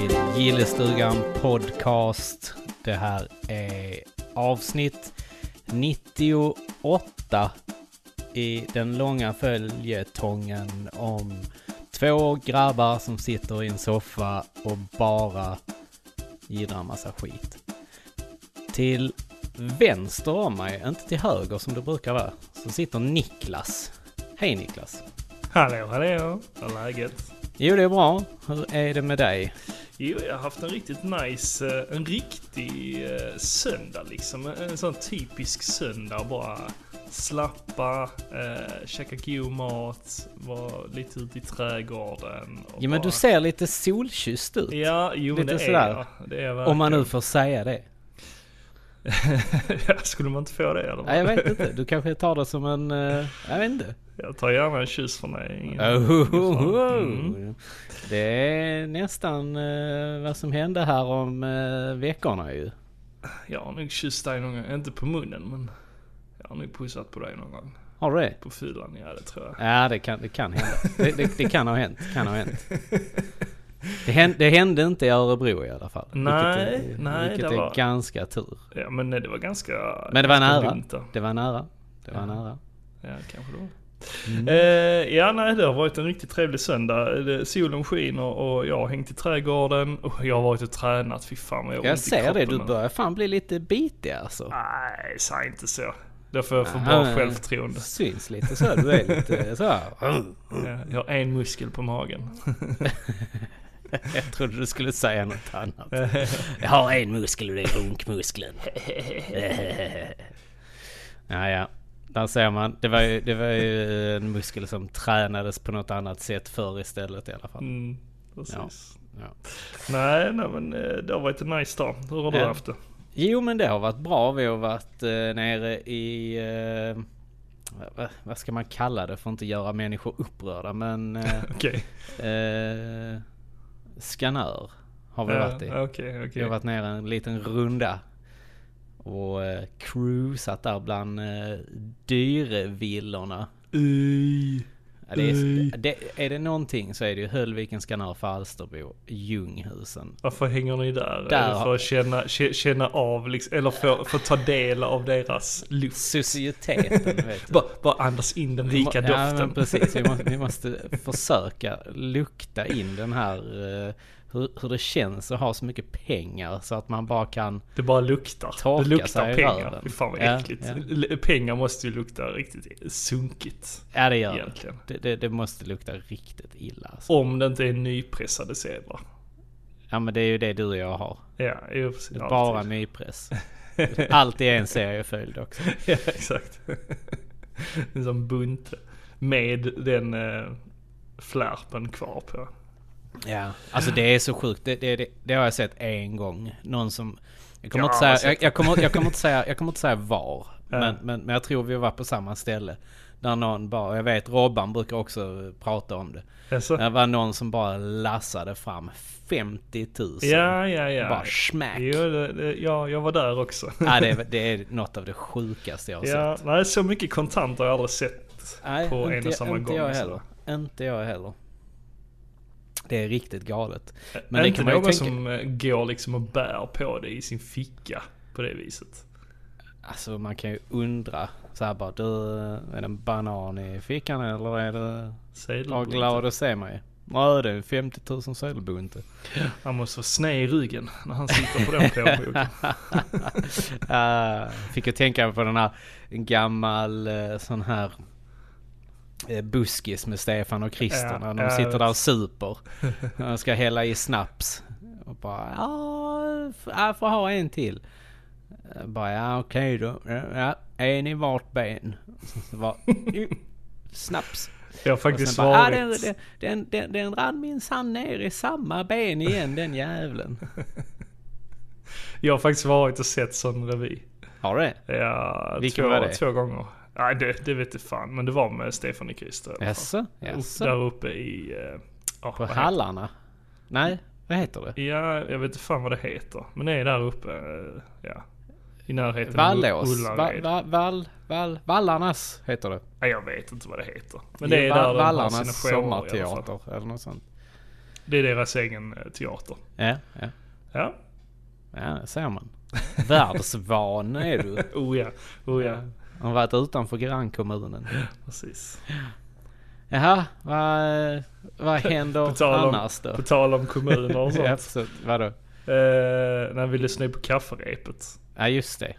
till Gillestugan podcast. Det här är avsnitt 98 i den långa följetongen om två grabbar som sitter i en soffa och bara gillar en massa skit. Till vänster om mig, inte till höger som det brukar vara, så sitter Niklas. Hej Niklas. Hallå, hur är läget? Jo, det är bra. Hur är det med dig? Jo, jag har haft en riktigt nice, en riktig söndag liksom. En sån typisk söndag, bara slappa, käka god mat, vara lite ute i trädgården. Ja, men du ser lite solkysst ut. Ja, jo, lite det sådär. är jag. Det är jag om man nu får säga det. Skulle man inte få det eller? Nej, jag vet inte. Du kanske tar det som en... jag vet inte. Jag tar gärna en kyss från dig. Det är nästan vad som hände här om veckorna ju. Jag har nog kysst dig någon gång. Inte på munnen, men jag har nog pussat på dig någon gång. Har du det? På fyllan, ja, det tror jag. Ja, det kan hända. Det kan ha hänt. Det hände inte i Örebro i alla fall. Nej, vilket det var är ganska tur. Ja, men det var ganska... Men det var nära. Dumt. Det var nära. Ja, kanske då. Ja, nej, det har varit en riktigt trevlig söndag. Solen skiner och jag har hängt i trädgården och jag har varit och tränat. Fy fan vad jag ser det, du börjar fan bli lite bitig alltså. Nej, säg inte så. Därför jag får bra självförtroende. Syns lite så, du är lite så här. Ja, jag har en muskel på magen. Jag trodde du skulle säga något annat. Jag har en muskel och det är runkmuskeln. Ja. Där ser man. Det var ju en muskel som tränades på något annat sätt förr istället i alla fall. Precis. Ja. Nej, men det har varit en nice dag. Hur har du haft det? Jo, men det har varit bra. Vi har varit nere i... vad ska man kalla det för att inte göra människor upprörda, men... Okej. Skanör har vi varit i. Okej. Vi har varit nere en liten runda och cruisat där bland dyrevillorna. Är det någonting så är det ju Höllviken, Skanör, Falsterbo, Ljunghusen. Varför hänger ni där? Är det för att känna av liksom, eller för att ta del av deras luft? Societeten, vet du. Bara andas in den rika doften. Ja, men precis. Vi måste försöka lukta in den här... Hur det känns att ha så mycket pengar så att man bara kan... Det bara luktar. Det luktar pengar. Fy fan vad äckligt. Ja. Pengar måste ju lukta riktigt sunkigt. Ja, det gör egentligen. Det måste lukta riktigt illa. Alltså. Om det inte är nypressade sedlar. Ja, men det är ju det du och jag har. Ja, precis. Det är bara nypress. Alltid är en serieföljd också. Ja, exakt. En sån bunt med den flärpen kvar på. Ja, alltså det är så sjukt. Det har jag sett en gång. Någon som... Jag kommer inte säga var. Ja. Men jag tror vi var på samma ställe. Där någon bara... Jag vet, Robban brukar också prata om det. Alltså. Det var någon som bara lassade fram 50 000. Ja. Bara smack. Jo, jag var där också. Ja, det är något av det sjukaste jag har sett. Nej, så mycket kontant har jag aldrig sett på en och samma gång. Inte jag heller. Det är riktigt galet. Men det kan man någon som går liksom och bär på det i sin ficka på det viset. Alltså man kan ju undra så här bara, du, är det en banan i fickan eller är det bara glad att se mig? Ja, det är 50 000 sedelbunte. Han måste vara sned i ryggen när han sitter på den plånboken. Fick jag tänka på den här gammal sån här buskis med Stefan och Christer när de sitter där och super. De ska hälla i snaps. Och bara, jag får ha en till. Bara, okej då. Ja, en i vart ben. Så bara, snaps. Jag har faktiskt bara, den rann minsann ner i samma ben igen, den jävlen. Jag har faktiskt varit och sett sån revy. Har du det? Ja, vilken var det? 2 gånger. Nej, det vet jag fan. Men det var med Stefan och Christer. Jaså? Där uppe i... på Hallarna? Nej, vad heter det? Ja, jag vet inte fan vad det heter. Men det är där uppe, i närheten Vallås. Vallarnas heter det. Nej, jag vet inte vad det heter. Men det är där Vallarnas sommarteater eller något sånt. Det är deras egen teater. Ja. Ja. Ja, det ser man. Världsvan är du. Oh ja. Han har varit utanför grannkommunen. Precis. Jaha, vad händer annars då? På tal om kommuner och sånt. Ja, absolut. Vadå? När vi lyssnade på kafferepet. Ja, just det.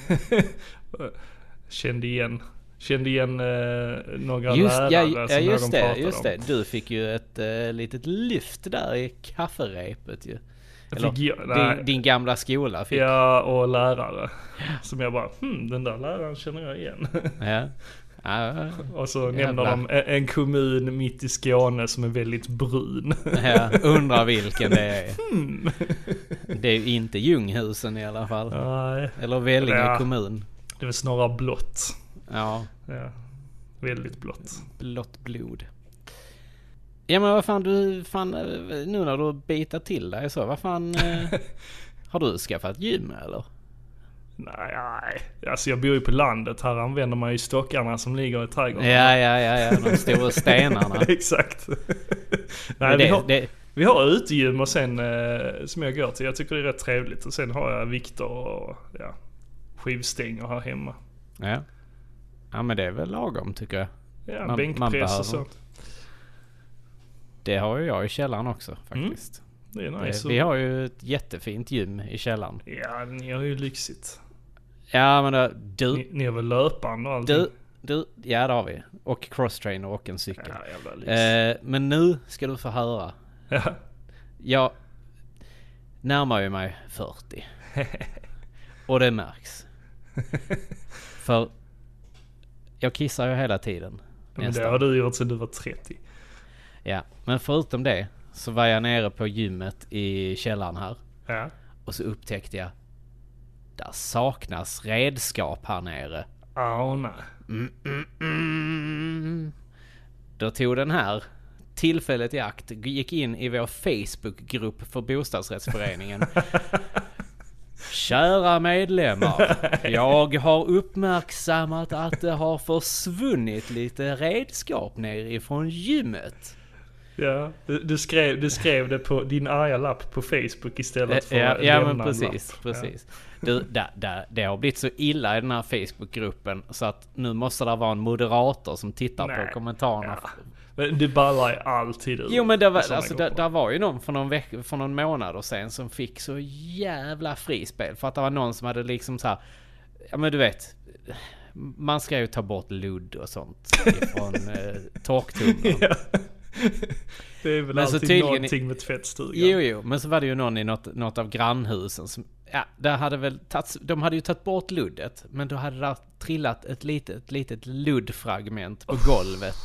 Kände igen några lärare som just någon pratade just om. det. Du fick ju ett litet lyft där i kafferepet ju. Din gamla skola fick. Ja, och lärare. Som jag bara, den där läraren känner jag igen. Ja. Och så nämner de en kommun mitt i Skåne som är väldigt brun. Ja, undrar vilken det är. Det är ju inte Ljunghusen i alla fall. Nej. Eller Vellinge kommun. Det är väl snarare blått. Ja. Väldigt blått. Blått blod. Ja, men vad fan nu när du bitar till dig så, vad fan har du skaffat gym eller? Nej. Alltså jag bor ju på landet. Här använder man ju stockarna som ligger i trädgården. Ja, de stora stenarna. Exakt. Nej, vi har utegym och sen som jag går till. Jag tycker det är rätt trevligt. Och sen har jag vikter och skivstänger här hemma. Ja, men det är väl lagom tycker jag. Ja, bänkpress och sånt. Det har ju jag i källaren också faktiskt. Det är nice. Vi har ju ett jättefint gym i källaren. Ja, ni har ju lyxigt. Ja, men ni har väl löpande och allting? Ja, det har vi. Och crosstrainer och en cykel. Ja, jävla lyx. Men nu ska du få höra. Ja. Jag närmar ju mig 40. Och det märks. För jag kissar ju hela tiden. Men det har du gjort sedan du var 30. Ja, men förutom det så var jag nere på gymmet i källaren här. Ja. Och så upptäckte jag där saknas redskap här nere. Nej. Då tog den här tillfället i akt, gick in i vår Facebookgrupp för bostadsrättsföreningen. Kära medlemmar, jag har uppmärksammat att det har försvunnit lite redskap ner ifrån gymmet. Ja, du skrev det på din arga lapp på Facebook istället för att ja, lämna men en lapp. precis. Du, det har blivit så illa i den här Facebookgruppen så att nu måste det vara en moderator som tittar på kommentarerna. Ja. Men det ballar ju alltid ut. Jo, men det var ju någon för någon månad sen som fick så jävla frispel för att det var någon som hade liksom så här, ja men du vet, man ska ju ta bort ludd och sånt ifrån torktumlaren. Ja. Det är väl alltid någonting med tvättstugan. Jo, men så var det ju någon i något av grannhusen som, där hade väl de hade ju tagit bort luddet, men då hade det trillat ett litet luddfragment på golvet.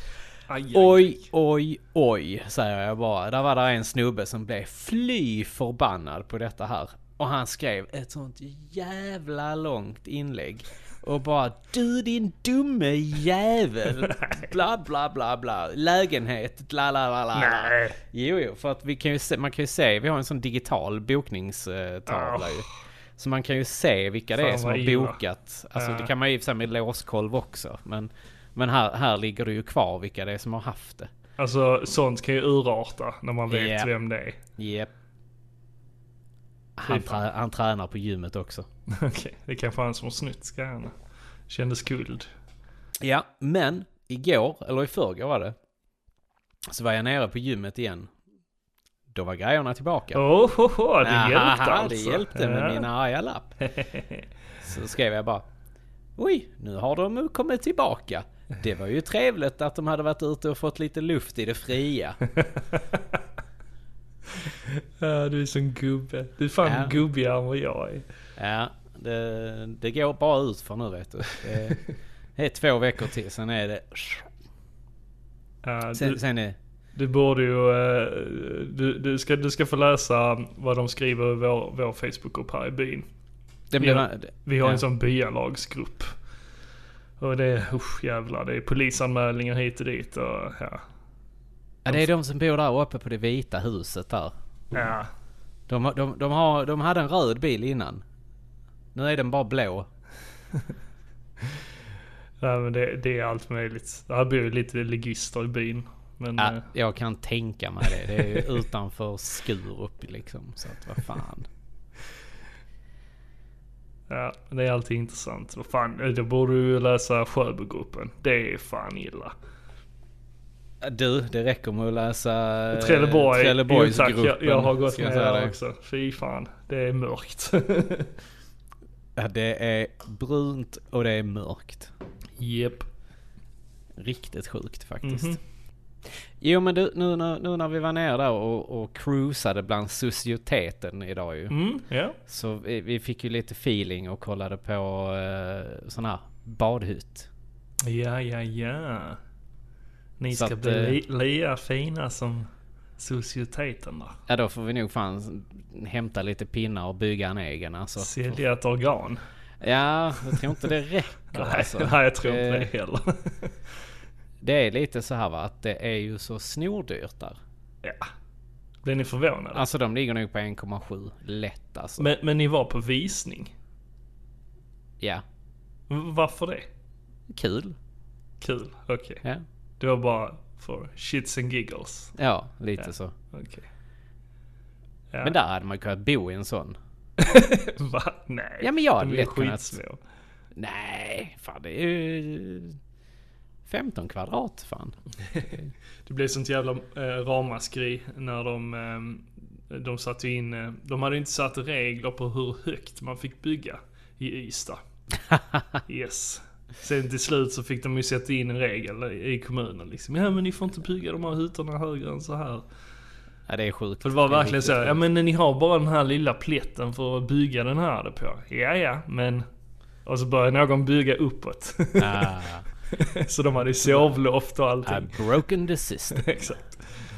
Oj, säger jag bara. Där var det en snubbe som blev fly förbannad på detta här. Och han skrev ett sånt jävla långt inlägg. Och bara, du din dumme jävel. Bla bla bla bla. Lägenhet, bla bla bla. Nej. Jo, för att man kan ju se, vi har en sån digital bokningstavla ju. Så man kan ju se vilka det är som har bokat. Alltså det kan man ju säga med låskolv också. Men här ligger det ju kvar vilka det är som har haft det. Alltså sånt kan ju urarta när man vet vem det är. Japp. Han tränar på gymmet också. Okej, det kanske han som har snytt skarna. Kände skuld. Ja, men igår, eller i förrgår var det, så var jag nere på gymmet igen. Då var grejerna tillbaka. Det hjälpte alltså. Det hjälpte med min arga lapp. Så skrev jag bara, oj, nu har de kommit tillbaka. Det var ju trevligt att de hade varit ute och fått lite luft i det fria. Ja, du är sån gubbe. Du är fan gubbigare än vad jag är. Ja, det går bara ut för nu, vet du. Det är 2 veckor till, sen är det... Ja, sen är... Du borde ju... Du ska få läsa vad de skriver i vår Facebookgrupp här i byn. Vi har en sån byalagsgrupp. Och det är... jävlar, det är polisanmälningar hit och dit och ja. Ja, det är de som bor där uppe på det vita huset där. Ja. De hade en röd bil innan. Nu är den bara blå. Ja, men det är allt möjligt. Det här bor ju lite ligister i byn. Men, Ja, jag kan tänka mig det. Det är ju utanför Skurup liksom. Så att vad fan. Ja, det är alltid intressant. Vad fan, då borde du ju läsa Sjöbogruppen. Det är fan illa. Du, det räcker med att läsa Trelleborgs gruppen. Jag har gått med det där också. Fy fan, det är mörkt. Ja, det är brunt och det är mörkt. Jep. Riktigt sjukt faktiskt. Mhm. Jo, men du, nu när vi var nere där och cruisade bland societeten idag ju. Ja. Så vi fick ju lite feeling och kollade på sån här badhytt. Ja. Ni Så ska att, bli lika fina som societeten där. Ja, då får vi nog fan hämta lite pinnar och bygga en egen alltså. Sälja ett organ. Ja, jag tror inte det räcker alltså. Nej, jag tror inte det heller. Det är lite så här va, att det är ju så snordyrt där. Ja. Blev ni förvånade? Alltså de ligger nog på 1,7 lätt alltså. Men ni var på visning? Ja, Varför det? kul. Kul, okej. Ja, Det var bara för shits and giggles. ja lite Ja. så. Okej. Ja. Men där hade man kunnat bo i en sån. Va? Nej. Ja, men jag de hade är lätt kunnat. skitsmå. Nej, fan det är ju 15 kvadrat fan. Det blev sånt jävla ramaskri när de satte in... De hade inte satt regler på hur högt man fick bygga i Ystad. Yes. Sen till slut så fick de ju sätta in en regel i kommunen liksom. Ja, men ni får inte bygga de här hytterna högre än så här. Ja, det är sjukt. För det var Det är verkligen så här, riktigt ja sjukt. men ni har bara den här lilla plätten för att bygga den här på. Ja, men... Och så började någon bygga uppåt. Ah, Så de hade sovloft och allting. I've broken the system. Exakt.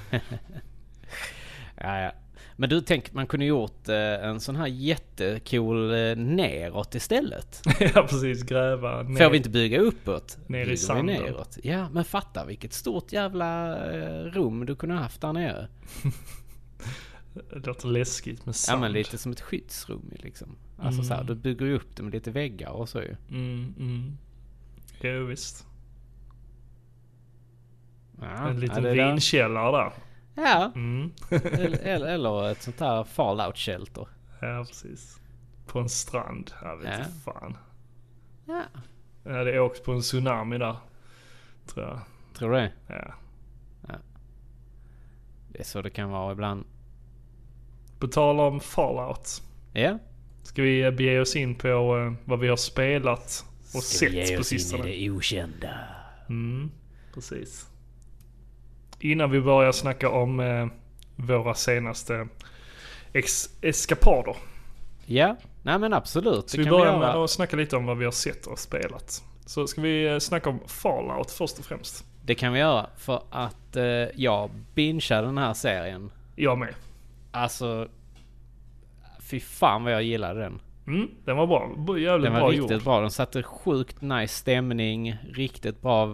Ja. Men du, tänk, man kunde gjort en sån här jättecool neråt istället. Ja, precis. Gräva ner. Får vi inte bygga uppåt? Ner i bygger vi sanden. neråt. Ja, men fatta vilket stort jävla rum du kunde ha haft där nere. Det låter läskigt med sand. Ja, men lite som ett skyddsrum liksom. Alltså så här, du bygger ju upp det med lite väggar och så ju. Jo, visst. Ja, En liten det där. vinkällare där. Ja, Mm. eller ett sånt här fallout shelter. Ja, precis. På en strand. Jag vet Ja. inte fan. Ja, Jag hade åkt på en tsunami där. Tror jag. tror du det? Ja. Det är så det kan vara ibland. På tal om fallout. Ja. Ska vi bege oss in på vad vi har spelat och sett på sistone? det okända? Precis. Innan vi börjar snacka om våra senaste eskapader. Ja, nej men absolut. Så Det vi kan vi börjar med göra. att snacka lite om vad vi har sett och spelat. Så ska vi snacka om Fallout först och främst. Det kan vi göra för att jag bingeade den här serien. Jag med. Alltså, fy fan vad jag gillade den. Den var bra. Jävligt Den var bra riktigt gjord. bra. Den satte sjukt nice stämning. Riktigt bra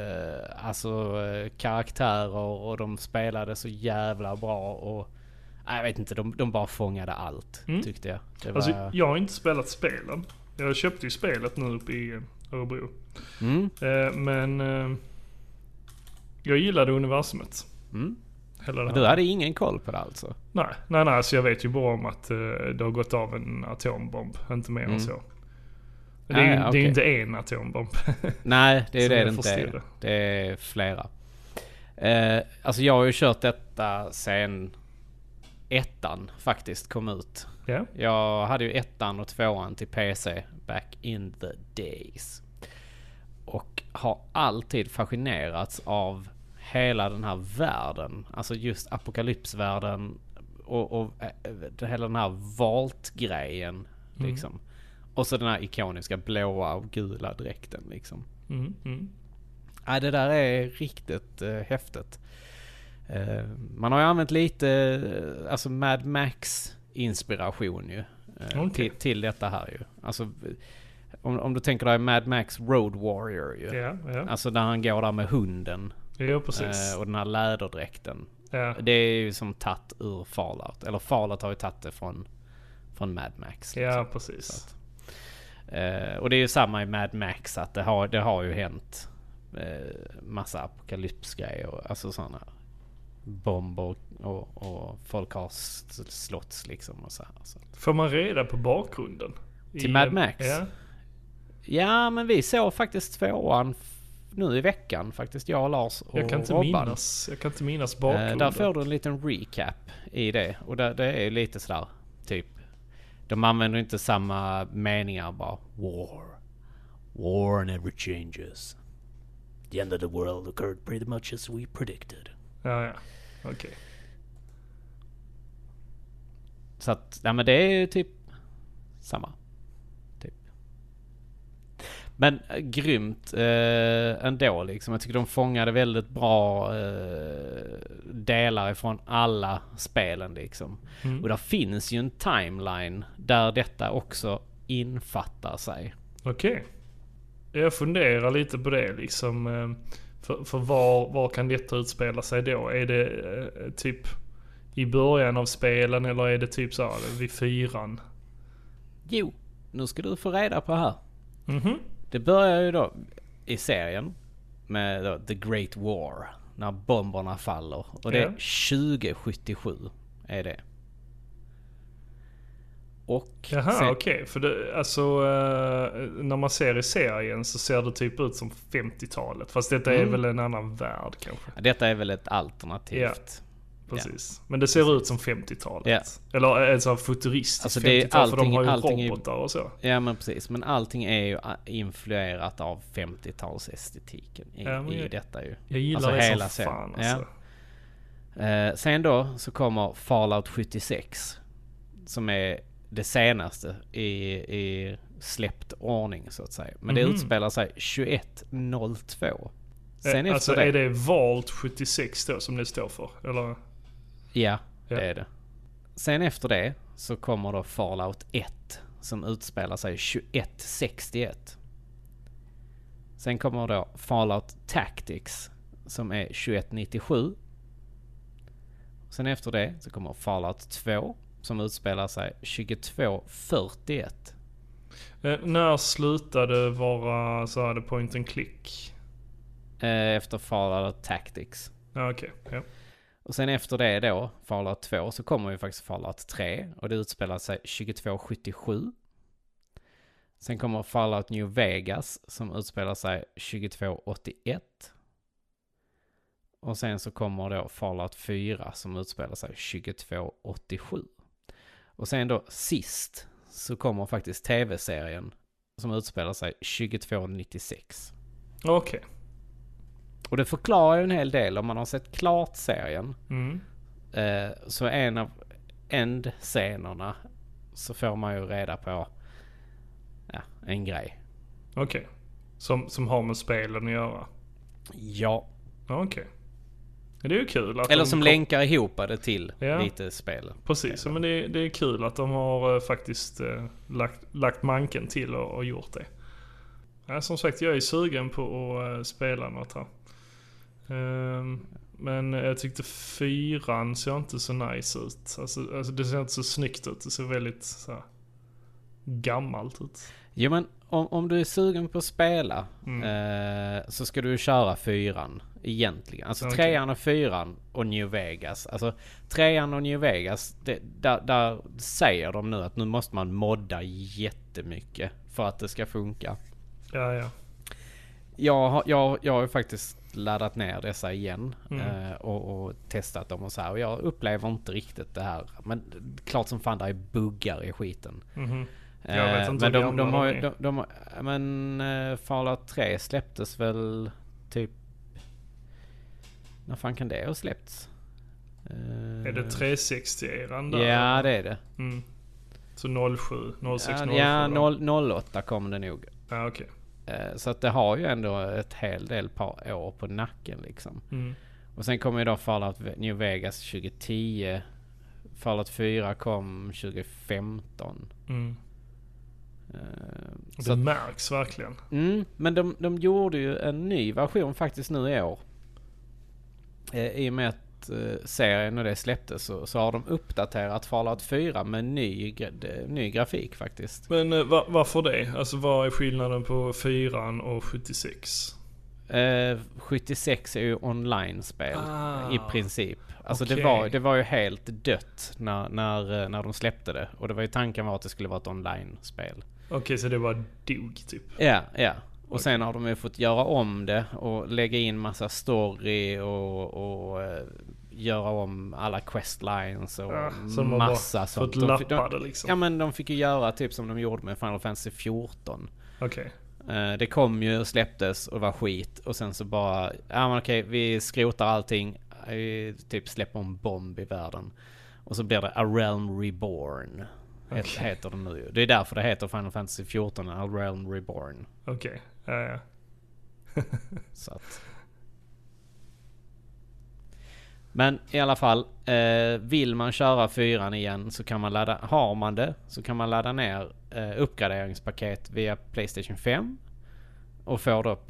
karaktärer och de spelade så jävla bra. Och jag vet inte, de bara fångade allt tyckte jag. Det var... Alltså, jag har inte spelat spelen. Jag köpte ju spelet nu uppe i Örebro. Men jag gillade universumet. Hela det Men här. du hade ingen koll på det alltså? Nej, så jag vet ju bara om att det har gått av en atombomb. Inte mer än så. Det är ju det är ju inte en atombomb. Nej, det är Som det jag det inte förstår är. det. Det är flera. Alltså jag har ju kört detta sen ettan faktiskt kom ut. Ja. Jag hade ju ettan och tvåan till PC back in the days. Och har alltid fascinerats av hela den här världen. Alltså just apokalypsvärlden och hela den här Vault-grejen liksom. Och så den här ikoniska blåa och gula dräkten liksom. Ja, det där är riktigt häftigt. Man har ju använt lite alltså Mad Max inspiration ju till detta här ju. Alltså om du tänker dig Mad Max Road Warrior ju. Ja. Alltså när han går där med hunden. Ja, precis. Och den här läderdräkten. Ja. Det är ju som tatt ur Fallout. Eller Fallout har ju tagit det från Mad Max. Ja, liksom. precis. Och det är ju samma i Mad Max att det har ju hänt massa apokalypsgrejer, alltså sådana bomber och folk har slåtts liksom och så här. Så. Får man reda på bakgrunden? Till Mad Max? Ja. Ja, men vi såg faktiskt 2:an nu i veckan faktiskt, jag och Lars och Jag kan inte minnas bakgrunden. Där får du en liten recap i det, och det är lite sådär typ, de använder inte samma meningar, bara war never changes, the end of the world occurred pretty much as we predicted. Ja, okej. Så att, ja, men det är ju typ samma. Typ. Men grymt ändå liksom. Jag tycker de fångade väldigt bra delar ifrån alla spelen liksom. Och där finns ju en timeline där detta också infattar sig. Okej. Jag funderar lite på det liksom. För var kan detta utspela sig då? Är det typ i början av spelen, eller är det typ så här vid 4:an? Jo, nu ska du få reda på här. Mhm. Det börjar ju då i serien med då, The Great War, när bomberna faller. Och det är 2077 är det. Och jaha, okej. För det, alltså, när man ser i serien så ser det typ ut som 50-talet. Fast detta är väl en annan värld kanske. Ja, detta är väl ett alternativt. Ja, precis. Ja. Men det ser ut som 50-talet. Ja. Eller alltså futuristiskt alltså 50-tal, för de har ju robotar och så. Ja, men precis. Men allting är ju influerat av 50-talsestetiken i detta ju. Jag gillar alltså det som fan alltså. Sen då så kommer Fallout 76, som är det senaste i släppt ordning så att säga. Men det utspelar sig 2102. Sen alltså efter är det Vault 76 då som det står för? Eller? Ja, det är det. Sen efter det så kommer då Fallout 1 som utspelar sig 2161. Sen kommer då Fallout Tactics som är 2197. Sen efter det så kommer Fallout 2 som utspelar sig 2241. När slutade vara så här point and click? Efter Fallout Tactics. Ja, okej. Ja. Och sen efter det då, Fallout 2, så kommer ju faktiskt Fallout 3. Och det utspelar sig 2277. Sen kommer Fallout New Vegas som utspelar sig 2281. Och sen så kommer då Fallout 4 som utspelar sig 2287. Och sen då sist så kommer faktiskt tv-serien som utspelar sig 2296. Okej. Och det förklarar ju en hel del om man har sett klart serien. Så en av end-scenerna så får man ju reda på en grej. Okej. Som har med spelen att göra? Ja. Okej. Det är ju kul att eller som länkar ihop det till lite spel. Precis, men det är kul att de har faktiskt lagt manken till och gjort det. Ja, som sagt, jag är sugen på att spela något här. Men jag tyckte 4:an ser inte så nice ut. Alltså det ser inte så snyggt ut. Det ser väldigt så här gammalt ut. Jo, men om du är sugen på att spela så ska du köra 4:an egentligen. Alltså 3:an och 4:an och New Vegas. Alltså 3:an och New Vegas, där säger de nu att nu måste man modda jättemycket för att det ska funka. Ja. Jag har ju faktiskt laddat ner dessa igen och testat dem och så här. Och jag upplever inte riktigt det här. Men klart som fan, det är buggar i skiten. Jag vet inte men de har men Fallout 3 släpptes väl typ, när fan kan det ha släppts? Är det 360-eran där? Ja, det är det. Så 06, 07. Ja, 08 kom det nog. Ja, okej. Så att det har ju ändå ett hel del par år på nacken liksom. Och sen kommer ju då Fallout New Vegas 2010. Fallout 4 kom 2015. Det märks verkligen. Men de gjorde ju en ny version faktiskt nu i år. I och med att serien och det släpptes så har de uppdaterat Fallout 4 med ny grafik faktiskt. Men varför det? Alltså vad är skillnaden på 4:an och 76? 76 är ju online-spel i princip. Alltså okej. det var ju helt dött när de släppte det. Och det var ju tanken var att det skulle vara ett online-spel. Okej, så det var dog typ. Ja. Och Okej. sen har de ju fått göra om det och lägga in massa story och göra om alla questlines och så de har massa bara sånt. fått lappa det liksom. Ja, men de fick ju göra typ som de gjorde med Final Fantasy 14. Okej. Det kom ju och släpptes och var skit. Och sen så bara, ja men okej, vi skrotar allting. Vi typ släpper en bomb i världen. Och så blir det A Realm Reborn. Heter det nu. Det är därför det heter Final Fantasy 14, A Realm Reborn. Okej. Ja. Så att. Men i alla fall, vill man köra 4 igen så kan man ladda, har man det så kan man ladda ner uppgraderingspaket via PlayStation 5 och får då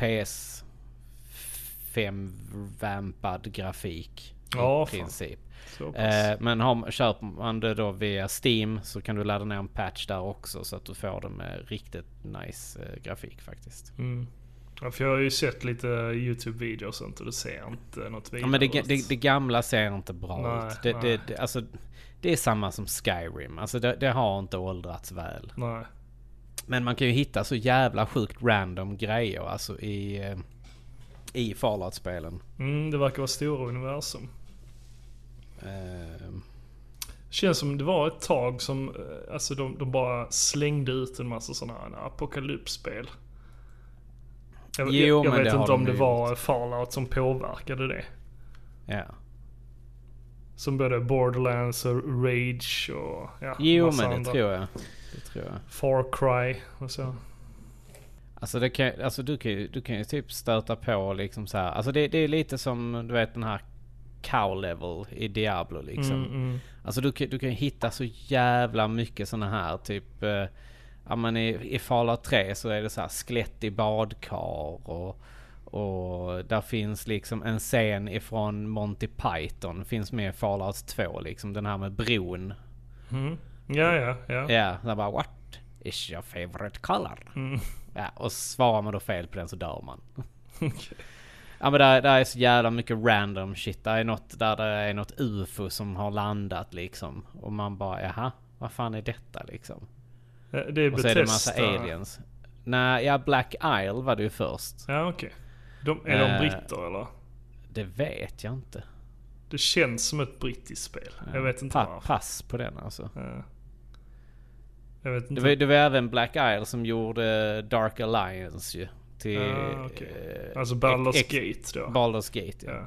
PS5 vampad grafik i princip. Men köper man det då via Steam så kan du ladda ner en patch där också så att du får det med riktigt nice grafik faktiskt. Ja, för jag har ju sett lite YouTube-videor och sånt och det ser inte något vidare. Ja, men det gamla ser inte bra ut. Nej. Alltså, det är samma som Skyrim. Alltså det har inte åldrats väl. Nej. Men man kan ju hitta så jävla sjukt random grejer alltså i Fallout-spelen. Det verkar vara stora universum. Känns som det var ett tag som alltså de bara slängde ut en massa sådana här apokalypsspel. Jag vet inte om det var Fallout som påverkade det. Ja. Som både Borderlands och Rage och men andra. tror jag. Far Cry och så. Alltså du kan ju typ stöta på liksom så här. Alltså det är lite som du vet den här cow level i Diablo liksom. Alltså du kan ju hitta så jävla mycket såna här typ ja, men i Fallout 3 så är det så här skelett i badkar och där finns liksom en scen ifrån Monty Python finns med i Fallout 2 liksom den här med bron. Ja. Ja, där bara what is your favorite color? Ja, och svarar man då fel på den så dör man. Okay. Ja, men där är så jävla mycket random shit. Där är något UFO som har landat liksom och man bara jaha, vad fan är detta liksom? Det är och Bethesda. så är det en massa aliens. Nej, Black Isle var det ju först. Ja, okej. Är de britter eller? Det vet jag inte. Det känns som ett brittiskt spel. Jag vet inte varför. Pass på den alltså. Jag vet inte. Det var även Black Isle som gjorde Dark Alliance ju. Till, okay. Alltså Baldur's Gate då. Baldur's Gate, ja.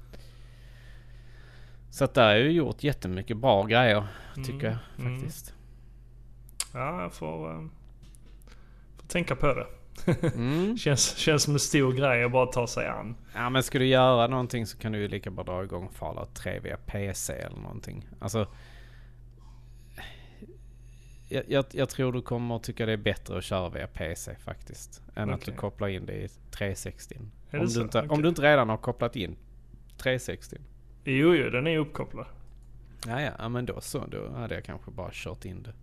Så att det har ju gjort jättemycket bra grejer, tycker jag faktiskt. Ja, jag får tänka på det. Känns som en stor grej att bara ta sig an. Ja, men ska du göra någonting så kan du ju lika bra dra igång Fallout 3 via PC eller någonting. Alltså jag tror du kommer att tycka det är bättre att köra via PC faktiskt än att du kopplar in det i 360. Om du inte redan har kopplat in 360. Jo, den är uppkopplad. Ja, men då hade jag kanske bara kört in det.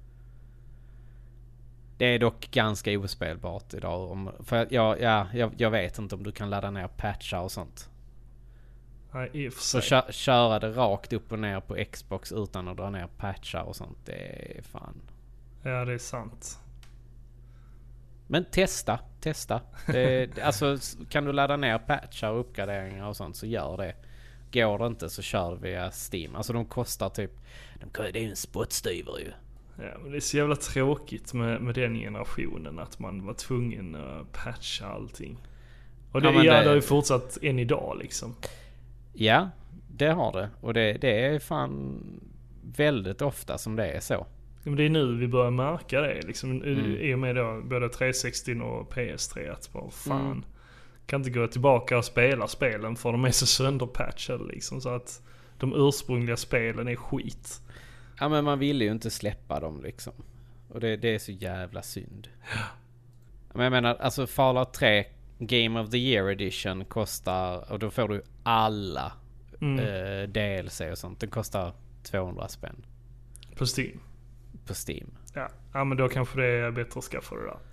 Det är dock ganska ospelbart idag. För jag vet inte om du kan ladda ner patchar och sånt. Nej, i och för sig. Så köra det rakt upp och ner på Xbox utan att dra ner patchar och sånt. Det är fan. Ja, det är sant. Men testa. Alltså kan du ladda ner patchar och uppgraderingar och sånt så gör det. Går det inte så kör vi via Steam. Alltså de kostar typ. Det är ju en spottstyver ju. Ja, men det är så jävla tråkigt med den generationen att man var tvungen att patcha allting. Och det har ju fortsatt än idag liksom. Ja, det har det. Och det är fan väldigt ofta som det är så. Men det är nu vi börjar märka det liksom. I och med då både 360 och PS3 att bara fan kan inte gå tillbaka och spela spelen för de är så sönderpatchade liksom. Så att de ursprungliga spelen är skit. Ja, men man vill ju inte släppa dem liksom. Och det är så jävla synd. Ja. Men jag menar, alltså Fallout 3 Game of the Year Edition kostar, och då får du alla DLC och sånt. Den kostar 200 spänn. På Steam. På Steam. Ja, men då kanske det är bättre att skaffa det där.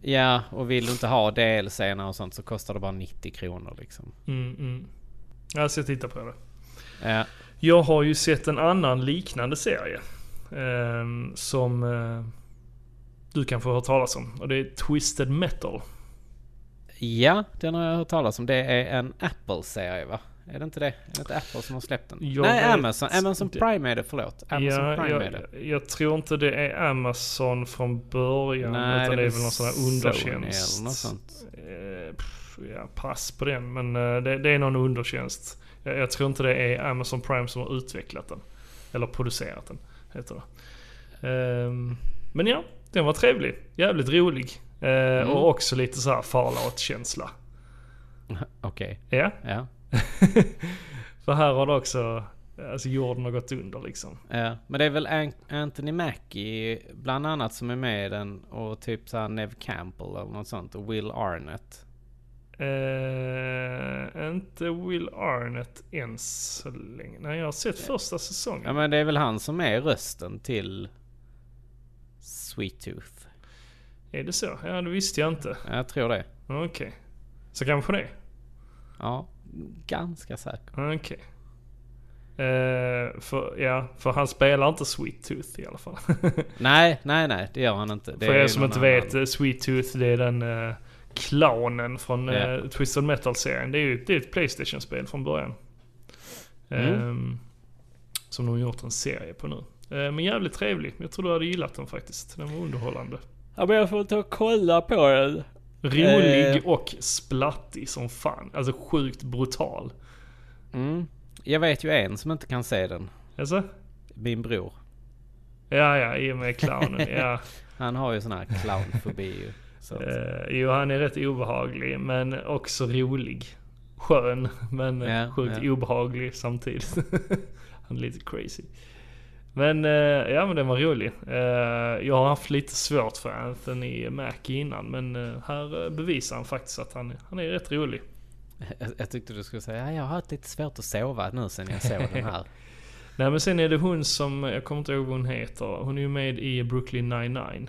Ja, och vill du inte ha DLC-erna och sånt så kostar det bara 90 kronor liksom. Jag ska titta på det. Ja. Jag har ju sett en annan liknande serie som du kan få höra talas om. Och det är Twisted Metal. Ja, den har jag hört talas om. Det är en Apple-serie, va? Är det inte det? Är det inte Apple som har släppt den? Nej, Amazon Prime är det, förlåt. Amazon Prime är det. Jag tror inte det är Amazon från början. Nej, utan det är väl någon sån här undertjänst. Eller något sånt. Ja, pass på den. Men det är någon undertjänst. Jag tror inte det är Amazon Prime som har utvecklat den. Eller producerat den, heter det. Men ja, den var trevlig. Jävligt rolig. Och också lite så här Fallout-känsla. Okej. Ja. Ja. För här har det också, alltså jorden har gått under liksom. Ja, men det är väl Anthony Mackie bland annat som är med i den, och typ så här Neve Campbell eller något sånt, och Will Arnett. Inte Will Arnett än så länge. Nej, jag har sett första säsongen. Ja, men det är väl han som är rösten till Sweet Tooth. Är det så? Ja, det visste jag inte. Jag tror det. Okej. Så kanske det? Ja, ganska säker. Okej. För han spelar inte Sweet Tooth i alla fall. nej, det gör han inte. Det för er som inte vet, Sweet Tooth, det är den clownen från Twisted Metal-serien. Det är ett PlayStation-spel från början. Som de har gjort en serie på nu. Men jävligt trevlig. Jag tror du hade gillat den faktiskt. Den var underhållande. Ja, men jag får ta och kolla på den. Rolig och splattig som fan. Alltså sjukt brutal. Jag vet ju en som inte kan se den. Alltså? Min bror. Ja, i och med clownen. Ja. Han har ju sån här clownfobi ju. Jo, han är rätt obehaglig, men också rolig. Skön, men sjukt obehaglig samtidigt. Han är lite crazy. Men men den var rolig. Jag har haft lite svårt för Anthony Mackie innan, men här bevisar han faktiskt att han är rätt rolig. Jag tyckte du skulle säga jag har haft lite svårt att sova nu sen jag såg den här. Nej, men sen är det hon som, jag kommer inte ihåg vad hon heter. Hon är ju med i Brooklyn Nine-Nine.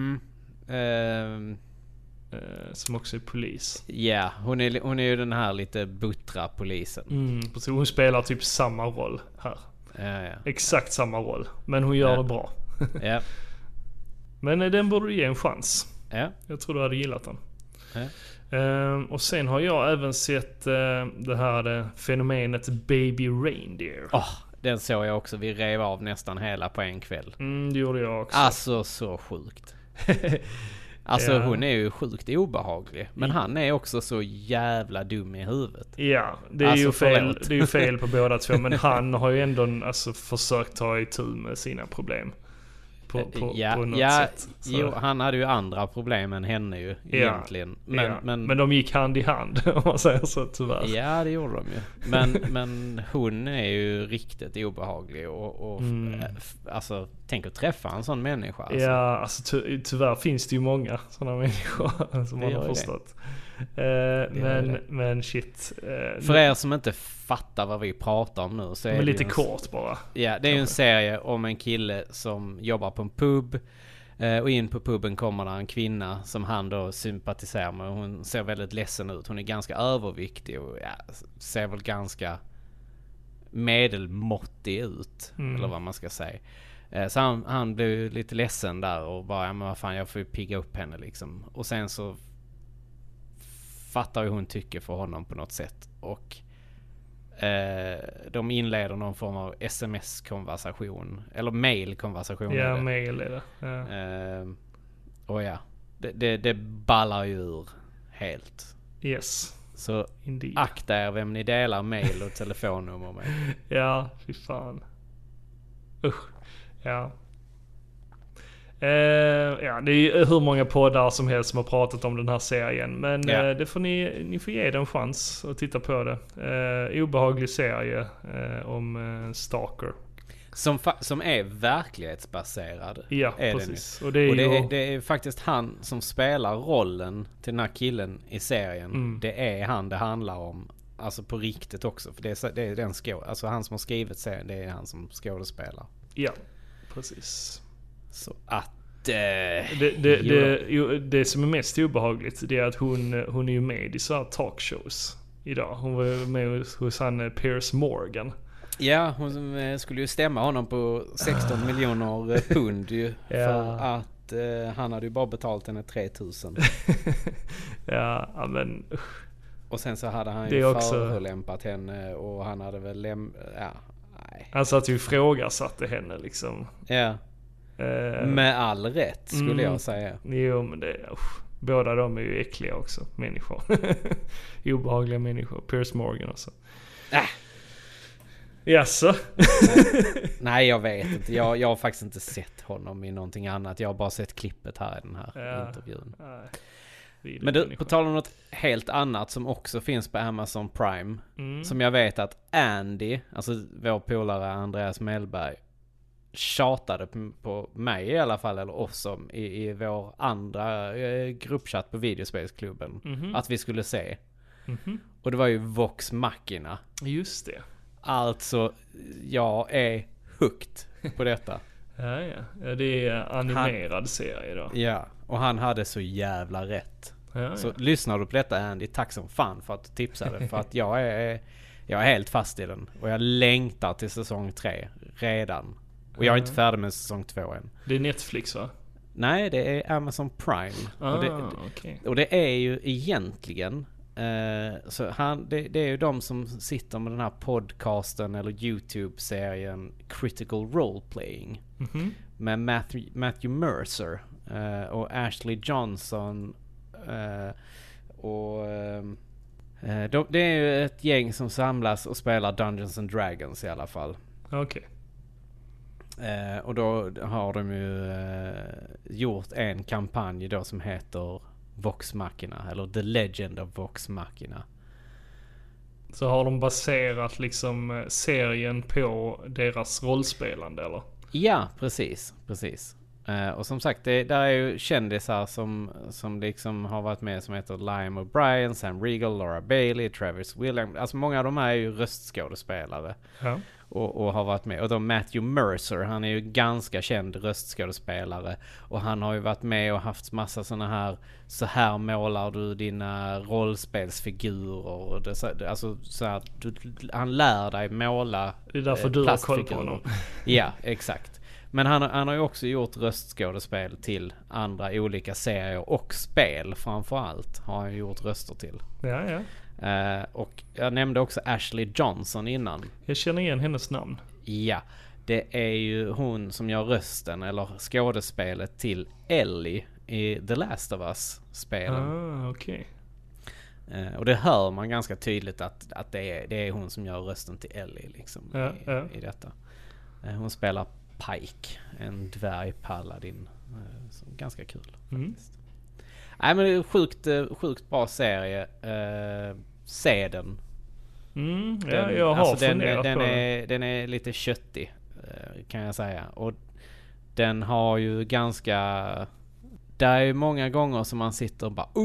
Som också är polis. Ja, hon är ju den här lite buttra polisen. Precis, hon spelar typ samma roll här. Ja. Exakt samma roll. Men hon gör det bra. Ja. Men den borde du ge en chans. Ja. Jag tror du hade gillat den. Ja. Och sen har jag även sett det här fenomenet Baby Reindeer. Den såg jag också. Vi rev av nästan hela på en kväll. Det gjorde jag också. Alltså så sjukt. Alltså hon är ju sjukt obehaglig. Men han är också så jävla dum i huvudet. Ja, det är ju fel. Det är ju fel på båda två. Men han har ju ändå försökt ta itu med sina problem. På något sätt. Så. Jo, han hade ju andra problem än henne ju egentligen. Men de gick hand i hand om man säger så, tyvärr. Ja, det gjorde de ju. Men hon är ju riktigt obehaglig alltså tänk att träffa en sån människa. Alltså. Ja, alltså tyvärr finns det ju många sådana människor som man har förstått. Men shit. För er som inte fattar vad vi pratar om nu så är men det lite kort bara. Ja, det är ju en serie om en kille som jobbar på en pub. Och in på puben kommer det en kvinna som han då sympatiserar med. Hon ser väldigt ledsen ut. Hon är ganska överviktig och ser väl ganska medelmåttig ut. Eller vad man ska säga. Så han blev lite ledsen där och bara, men vad fan, jag får ju pigga upp henne liksom. Och sen så fattar ju hon tycker för honom på något sätt. Och de inleder någon form av sms-konversation. Eller mail-konversation. Ja, mail är det. Och det ballar ju ur helt. Yes. Så indeed. Akta er vem ni delar mail och telefonnummer med. Ja, fy fan. Usch. Ja. Det är hur många poddar som helst som har pratat om den här serien. Men det får ni får ge den en chans och titta på det. Obehaglig serie om stalker. Som är verklighetsbaserad. Ja, är precis. Och det är faktiskt han som spelar rollen till den här killen i serien. Det är han det handlar om. Alltså på riktigt också. För det är den alltså han som har skrivit serien, det är han som skådespelar. Ja, precis. Så att Det som är mest obehagligt, det är att hon är ju med i sådana talkshows idag. Hon var med hos han Piers Morgan. Ja, hon skulle ju stämma honom på 16 miljoner pund ju. För att han hade ju bara betalt henne 3000. Ja, men... Och sen så hade han ju förolämpat henne och han hade väl nej. Han satt ju ifrågasatte henne liksom. Ja. Med all rätt skulle jag säga. Jo, men båda de är ju äckliga också, människor. Obehagliga människor. Piers Morgan också. Jaså? Nej, jag vet inte. Jag har faktiskt inte sett honom i någonting annat. Jag har bara sett klippet här i den här intervjun. Men du, på tal om något helt annat som också finns på Amazon Prime. Som jag vet att Andy, alltså vår polare Andreas Mellberg, tjatade på mig i alla fall, eller oss som i vår andra gruppchatt på videospelsklubben, att vi skulle se. Och det var ju Vox Machina. Just det. Alltså, jag är hooked på detta. Ja, det är animerad serie då. Ja, och han hade så jävla rätt. Så lyssnar du på detta, Andy, tack som fan för att du tipsade. För att jag är helt fast i den. Och jag längtar till säsong 3 redan. Och jag är inte färdig med säsong 2 än. Det är Netflix, va? Nej, det är Amazon Prime. Och det är ju egentligen... så det är ju de som sitter med den här podcasten eller YouTube-serien Critical Role Playing. Med Matthew Mercer och Ashley Johnson det är ju ett gäng som samlas och spelar Dungeons and Dragons i alla fall. Okej. Och då har de ju gjort en kampanj då som heter Vox Machina, eller The Legend of Vox Machina. Så har de baserat liksom serien på deras rollspelande, eller? Ja, precis. Och som sagt, där är ju kändisar som liksom har varit med, som heter Liam O'Brien, Sam Riegel, Laura Bailey, Travis Williams. Alltså många av dem är ju röstskådespelare. Ja. Och har varit med. Och då Matthew Mercer, han är ju ganska känd röstskådespelare. Och han har ju varit med och haft massa såna här målar du dina rollspelsfigurer. Och alltså så här, han lär dig måla. Det är därför du har koll på honom. Ja, exakt. Men han har ju också gjort röstskådespel till andra olika serier och spel framförallt har han gjort röster till. Ja. Och jag nämnde också Ashley Johnson innan. Jag känner igen hennes namn. Ja, det är ju hon som gör rösten eller skådespelet till Ellie i The Last of Us-spelen. Okej. Och det hör man ganska tydligt att det är hon som gör rösten till Ellie liksom, i detta. Hon spelar Pike, en dvärgpaladin. Ganska kul faktiskt. Nej, men det är sjukt bra serie. Se den. Jag har funderat på den. Den är lite köttig, kan jag säga. Och den har ju ganska... Det är ju många gånger som man sitter och bara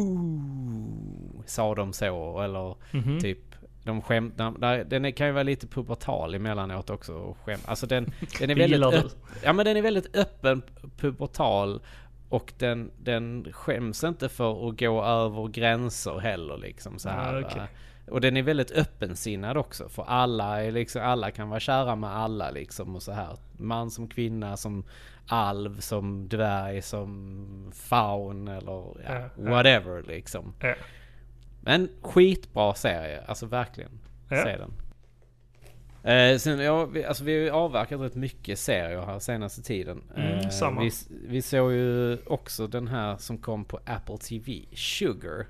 sa de så, eller typ de skämtar. Den kan ju vara lite pubertal emellanåt också. Alltså den är väldigt men den är väldigt öppen, pubertal, och den skäms inte för att gå över gränser heller liksom så här. Okay. Och den är väldigt öppensinnad också, för alla kan vara kära med alla liksom, och så här. Man som kvinna, som alv, som dvärg, som faun eller whatever liksom. Men skitbra serie, alltså verkligen. Se den. Sen, vi har ju avverkat rätt mycket serier här senaste tiden. Samma. Vi såg ju också den här som kom på Apple TV, Sugar.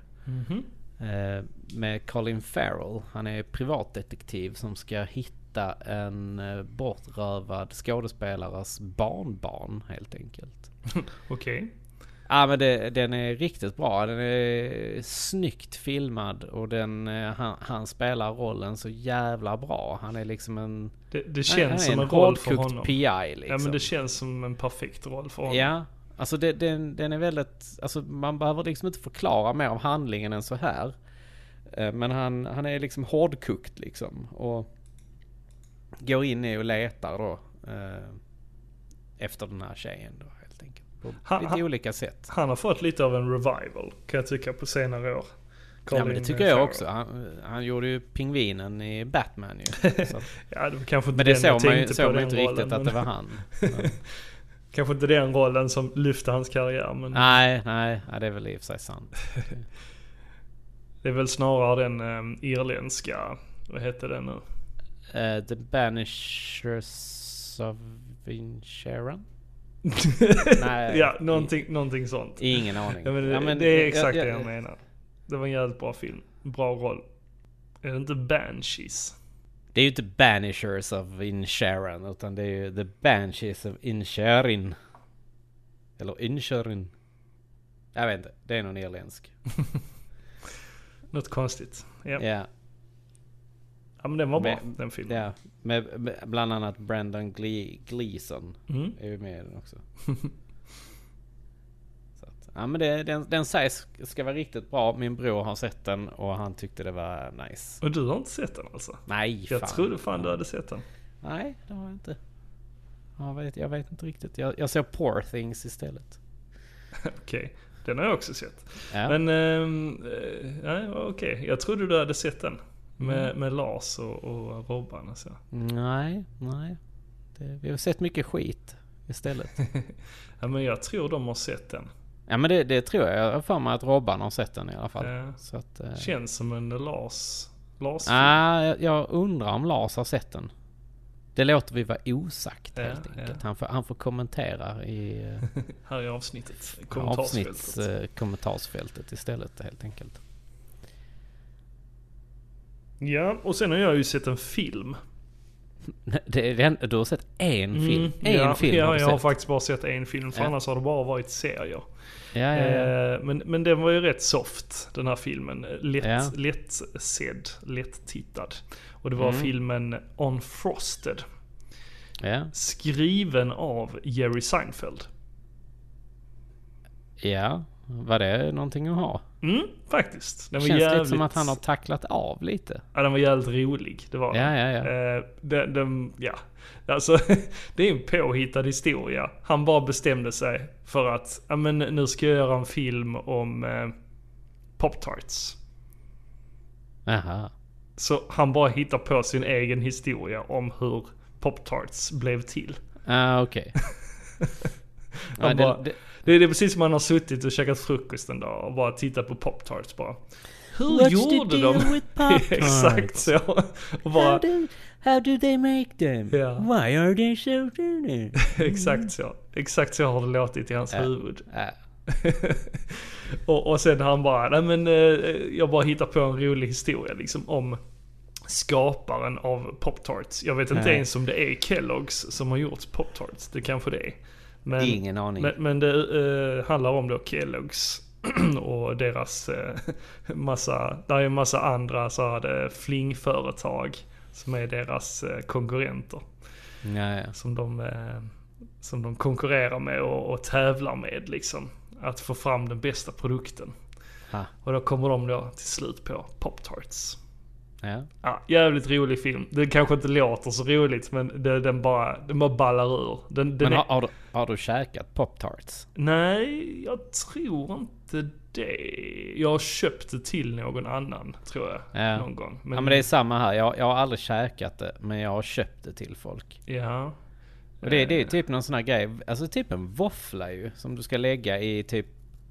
Med Colin Farrell. Han är privatdetektiv som ska hitta en bortrövad skådespelares barnbarn helt enkelt. Okej. Ja, men den är riktigt bra. Den är snyggt filmad och han spelar rollen så jävla bra. Han är liksom en... Det känns som en roll för honom. PI liksom. Ja, men det känns som en perfekt roll för honom. Ja, alltså den är väldigt... Alltså man behöver liksom inte förklara mer om handlingen än så här. Men han är liksom hårdkokt liksom. Och går in i och letar då efter den här tjejen då helt enkelt. på lite olika sätt. Han har fått lite av en revival, kan jag tycka, på senare år. Ja, men det tycker jag också. Han gjorde ju pingvinen i Batman ju. Så. Ja, det var kanske inte men det den jag tänkte såg på man den inte rollen, riktigt att det var han. Kanske inte den rollen som lyfte hans karriär. Men... Nej, det är väl i och för sig sant. Det är väl snarare den irländska, vad heter den nu? The Banishers of Inisherin? Nej, ja, någonting sånt. Ingen aning. Ja, men det är exakt det jag menar. Det var en jävligt bra film. Bra roll. Är det inte Banshees? Det är ju inte Banishers of Inisherin, utan det är ju The Banshees of Inisherin. Eller Inisherin. Jag vet inte. Det är någon irländsk. Något konstigt. Ja. Ja. Ja, men den var bra, den filmen. Ja, med bland annat Brendan Gleeson är ju med i den också. Så att, ja, men den sägs ska vara riktigt bra. Min bror har sett den och han tyckte det var nice. Och du har inte sett den alltså? Nej, jag trodde fan du hade sett den. Nej, det har jag inte. Jag vet inte riktigt. Jag ser Poor Things istället. Okej. Den har jag också sett. Ja. Men, okej. Jag trodde du hade sett den. Med Lars och Robban och så. Nej. Vi har sett mycket skit istället. Ja, men jag tror de har sett den. Ja, men det tror jag. Jag har för mig att Robban har sett den i alla fall. Ja. Så att, känns som en Lars jag undrar om Lars har sett den. Det låter vi vara osagt helt enkelt. Han får kommentera i här i avsnittet. Kommentarsfältet istället helt enkelt. Ja, och sen har jag ju sett en film. Du har sett en film? Film jag har faktiskt bara sett en film. För annars har det bara varit serier. Ja. Men den var ju rätt soft, den här filmen. Lättsedd, lätt-tittad. Och det var filmen On Frosted. Ja. Skriven av Jerry Seinfeld. Ja, var det någonting att ha? Faktiskt. Den var känns lite som att han har tacklat av lite. Ja, den var jävligt rolig. Det var Ja. Alltså, det är en påhittad historia. Han bara bestämde sig för att nu ska jag göra en film om Pop-Tarts. Aha. Så han bara hittar på sin egen historia om hur Pop-Tarts blev till. Okej. Det är precis som man har suttit och käkat frukost en dag och bara tittat på Pop-Tarts bara. Hur gjorde de? Exakt så. Och bara, how do they make them? Yeah. Why are they so thin? Exakt så har det låtit i hans huvud. och sen han bara, jag bara hittar på en rolig historia liksom om skaparen av Pop-Tarts. Jag vet inte ens om det är Kellogg's som har gjort Pop-Tarts. Det kanske det är. Ingen aning. Men det handlar om då Kellogg's och deras där är en massa andra så här det flingföretag som är deras konkurrenter. Ja. Som de konkurrerar med och tävlar med liksom. Att få fram den bästa produkten. Och då kommer de då till slut på Pop-Tarts. Ja, jävligt rolig film. Det kanske inte låter så roligt, men den bara ballar ur. Men har du käkat Pop-Tarts? Nej, jag tror inte det. Jag har köpt det till någon annan, tror jag, någon gång. Men det är samma här. Jag har aldrig käkat det, men jag har köpt det till folk. Ja. Och det är typ någon sån här grej, alltså typ en våffla ju, som du ska lägga i typ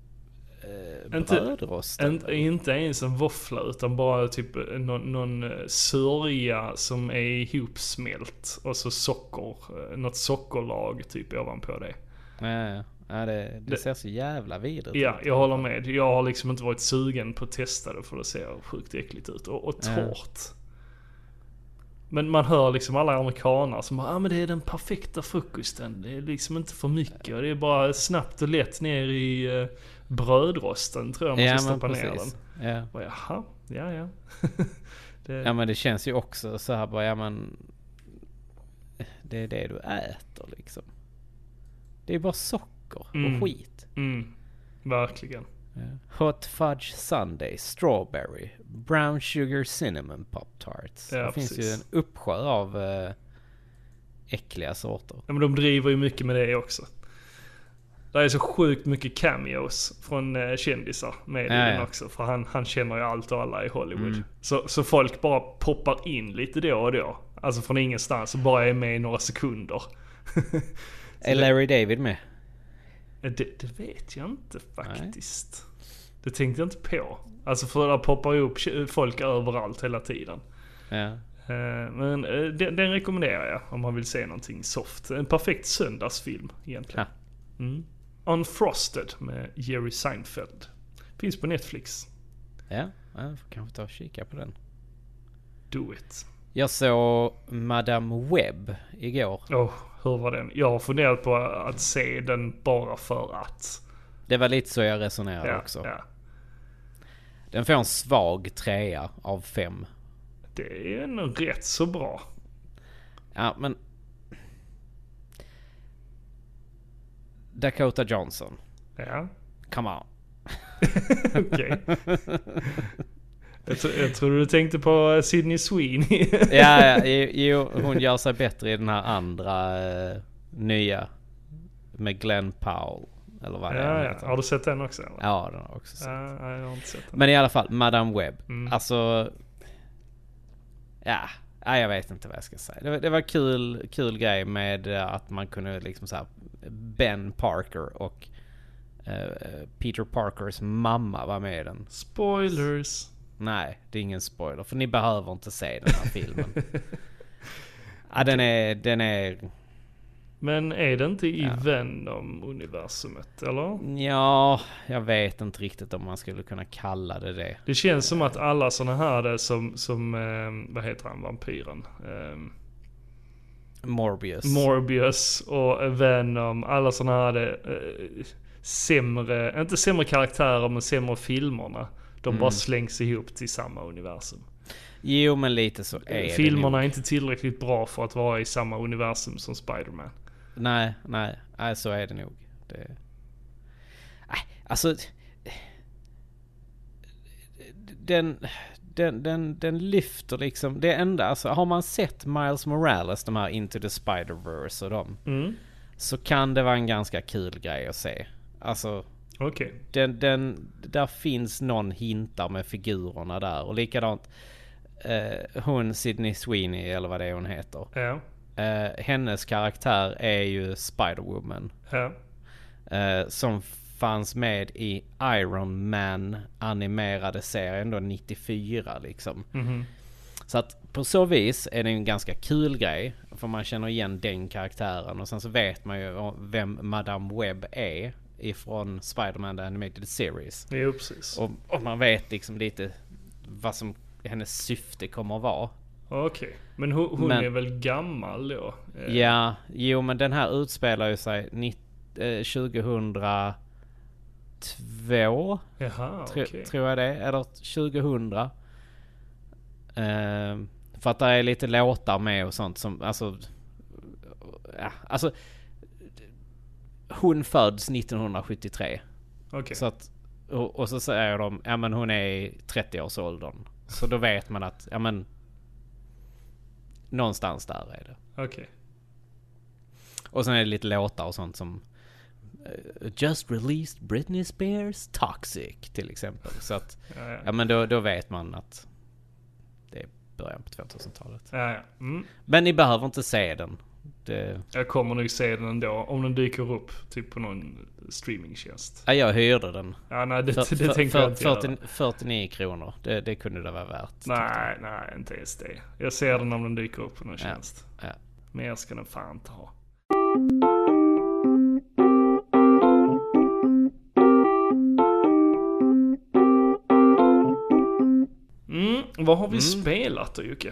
brödrosten. Inte ens en våffla, utan bara typ någon sörja som är ihopsmält och så något sockerlag typ ovanpå det. Ja, det ser så jävla vidrigt. Ja, jag håller med. Jag har liksom inte varit sugen på att testa det, för det ser sjukt äckligt ut och torrt. Men man hör liksom alla amerikaner som bara, men det är den perfekta frukosten. Det är liksom inte för mycket. Det är bara snabbt och lätt ner i brödrosten, tror jag man ska stoppa ner den. Ja. Och jaha, ja. Ja, men det känns ju också så här bara, det är det du äter liksom. Det är bara socker och skit. Verkligen. Hot fudge sundae, strawberry, brown sugar cinnamon pop-tarts. Det finns ju en uppsjö av äckliga sorter. Ja, men de driver ju mycket med det också. Det är så sjukt mycket cameos från kändisar med i den också. För han känner ju allt och alla i Hollywood. Så folk bara poppar in lite då och då. Alltså från ingenstans och bara är med i några sekunder. Är Larry David med? Det vet jag inte faktiskt. Nej. Det tänkte jag inte på. Alltså för det poppar ju upp folk överallt hela tiden. Ja. Men den rekommenderar jag om man vill se någonting soft. En perfekt söndagsfilm egentligen. Unfrosted med Jerry Seinfeld. Finns på Netflix. Ja, jag får kanske ta och kika på den. Do it. Jag såg Madame Webb igår. Hur var den? Jag har funderat på att se den bara för att. Det var lite så jag resonerade också. Ja. Den får en svag 3 av 5. Det är nog rätt så bra. Ja, men Dakota Johnson. Ja. Come on. Okej. Jag tror du tänkte på Sydney Sweeney. Jo, hon gör sig bättre i den här andra nya med Glenn Powell. Eller vad det är. Har du sett den också? Eller? Ja, den har jag också sett. Jag har inte sett den. Men i alla fall, Madame Webb. Alltså, jag vet inte vad jag ska säga. Det var kul grej med att man kunde liksom så här, Ben Parker och Peter Parkers mamma var med i den. Spoilers. Nej, det är ingen spoiler. För ni behöver inte se den här filmen. Den är... Men är det inte i Venom-universumet, eller? Ja, jag vet inte riktigt om man skulle kunna kalla det. Det känns som att alla såna här som vad heter han, vampyren? Morbius och Venom, alla såna här sämre, inte sämre karaktärer men sämre filmerna. De bara slängs ihop till samma universum. Jo, men lite så är filmerna är inte tillräckligt bra för att vara i samma universum som Spider-Man. Nej, så är det nog. Alltså den lyfter liksom det enda, alltså har man sett Miles Morales, de här Into the Spider-Verse och dem, så kan det vara en ganska kul grej att se. Alltså där finns någon hintar med figurerna där, och likadant hon Sydney Sweeney eller vad det är hon heter. Ja. Hennes karaktär är ju Spider-Woman. Ja. Som fanns med i Iron Man animerade serien då 94 liksom. Så att på så vis är det en ganska kul grej, för man känner igen den karaktären, och sen så vet man ju vem Madame Webb är ifrån Spider-Man The Animated Series. Jo, precis. Och man vet liksom lite vad som hennes syfte kommer att vara. Okej. Men hon är väl gammal då? Ja, men den här utspelar ju sig 2002. Jaha, tror jag det. Eller 2000. För att det är lite låtar med och sånt som, alltså hon föds 1973. Okej. Så att, och så säger de, ja men hon är i 30-årsåldern. Så då vet man att, ja men någonstans där är det. Okej. Och sen är det lite låtar och sånt som Just released Britney Spears Toxic till exempel. Så att ja men då vet man att det är början på 2000-talet. Ja. Men ni behöver inte se den. Jag kommer nog se den ändå om den dyker upp typ på någon streamingtjänst. Ja, jag hyrde den. Ja, nej, det tänker jag inte göra. 49 kronor. Det kunde det vara värt. Nej, inte ens det. Jag ser den om den dyker upp på någon tjänst. Ja. Mer ska den fan inte ha. Vad har vi spelat då, Jocke?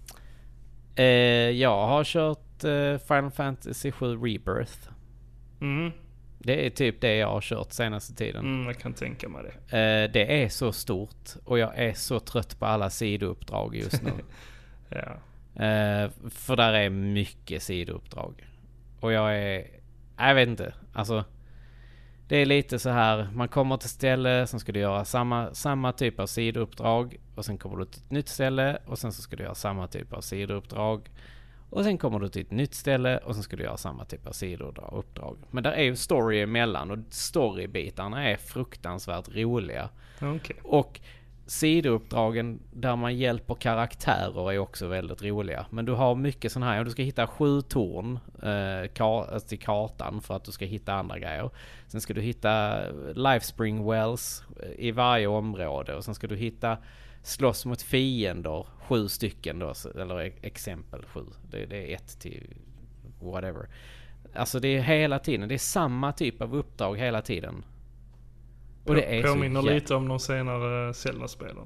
Jag har kört Final Fantasy 7 Rebirth. Det är typ det jag har kört senaste tiden. Jag kan tänka mig det. Det är så stort och jag är så trött på alla sidouppdrag just nu. Ja. För där är mycket sidouppdrag. Och jag vet inte. Alltså, det är lite så här, man kommer till ställe, sen ska du göra samma typ av sidouppdrag, och sen kommer du till ett nytt ställe och sen så ska du göra samma typ av sidouppdrag, Och sen kommer du till ett nytt ställe och sen ska du göra samma typ av sidor och uppdrag. Men där är ju story emellan och storybitarna är fruktansvärt roliga. Okay. Och sidouppdragen där man hjälper karaktärer är också väldigt roliga. Men du har mycket sån här, du ska hitta 7 torn till kartan för att du ska hitta andra grejer. Sen ska du hitta Lifespring Wells i varje område och sen ska du slåss mot fiender, 7 stycken då, eller exempel 7. Det är 1 till whatever. Alltså det är hela tiden, det är samma typ av uppdrag hela tiden. Och det är påminner lite om de senare Zelda-spelen.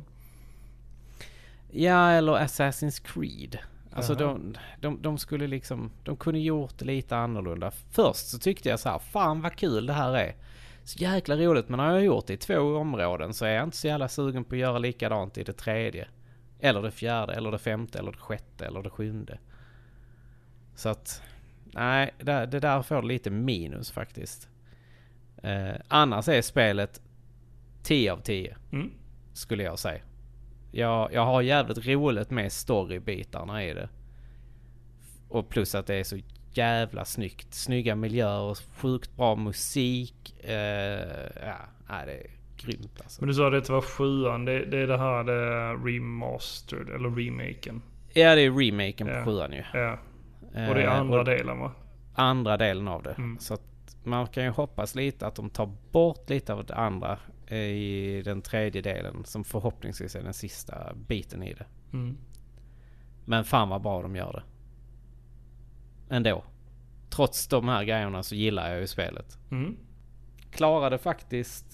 Ja, eller Assassin's Creed. Alltså de skulle liksom, de kunde gjort det lite annorlunda. Först så tyckte jag så här, fan vad kul det här är. Så jäkla roligt, men när jag har gjort det i 2 områden så är jag inte så jävla sugen på att göra likadant i det 3:e. Eller det 4:e, eller det 5:e, eller det 6:e, eller det 7:e. Så att, nej, det där får lite minus faktiskt. Annars är spelet 10 av 10 skulle jag säga. Jag har jävligt roligt med storybitarna i det. Och plus att det är så jävla snyggt. Snygga miljöer, sjukt bra musik. Det är grymt alltså. Men du sa att det var 7:an. Det är det här remastered eller remaken. Ja, det är remaken på 7:an ju. Ja. Och det är andra delen va? Andra delen av det. Så att man kan ju hoppas lite att de tar bort lite av det andra i den 3:e delen som förhoppningsvis är den sista biten i det. Men fan vad bra de gör det. Ändå. Trots de här grejerna så gillar jag ju spelet. Klarade faktiskt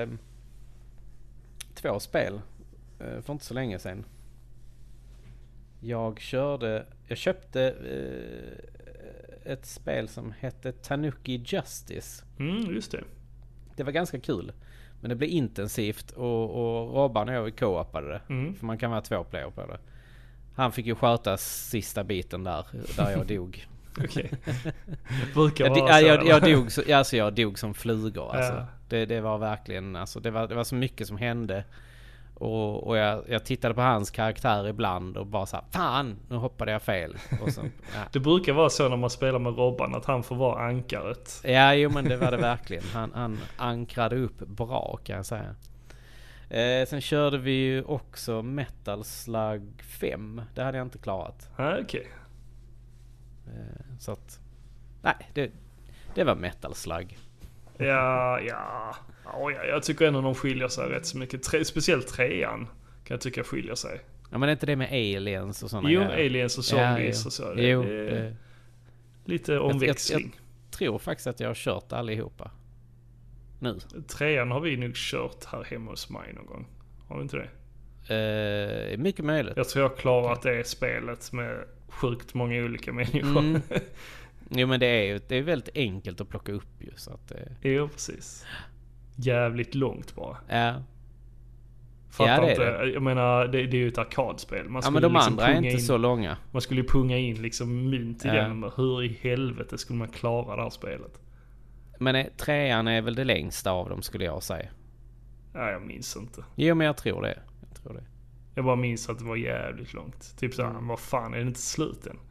2 spel för inte så länge sedan. Jag köpte ett spel som hette Tanuki Justice. Just det. Det var ganska kul. Men det blev intensivt och Robban och jag co-opade det. För man kan vara 2 player på det. Han fick ju sköta sista biten där jag dog. Okej. Brukar vara så. Jag dog som flugor. Alltså. Det var verkligen, alltså, det var så mycket som hände. Och jag tittade på hans karaktär ibland och bara så här, fan, nu hoppade jag fel. Och så, Det brukar vara så när man spelar med Robban att han får vara ankaret. Ja, jo, men det var det verkligen. Han ankrade upp bra kan jag säga. Sen körde vi ju också Metal Slug 5. Det hade jag inte klarat. Okej. Så att, nej, det var Metal Slug. Ja. Jag tycker ändå de skiljer sig rätt så mycket. Speciellt 3:an kan jag tycka skiljer sig. Ja, men det är inte det med aliens och sådana grejer? Jo, aliens och zombies och så. Lite omväxling. Jag tror faktiskt att jag har kört allihopa. Nu. 3:an har vi nog kört här hemma hos mig någon gång. Har vi inte det? Mycket möjligt. Jag tror jag klarat det spelet med sjukt många olika människor. Jo, men det är väldigt enkelt att plocka upp ju så att Jo, precis. Jävligt långt bara. Ja. Fattar inte. Jag menar, det är ju ett arkadspel. Men de liksom andra är inte så långa. Man skulle ju punga in liksom mynt i den. Men hur i helvete skulle man klara det här spelet? Men 3:an är väl det längsta av dem skulle jag säga. Nej, jag minns inte. Jo, men jag tror det. Jag bara minns att det var jävligt långt. Typ såhär, vad fan, är det inte slut än?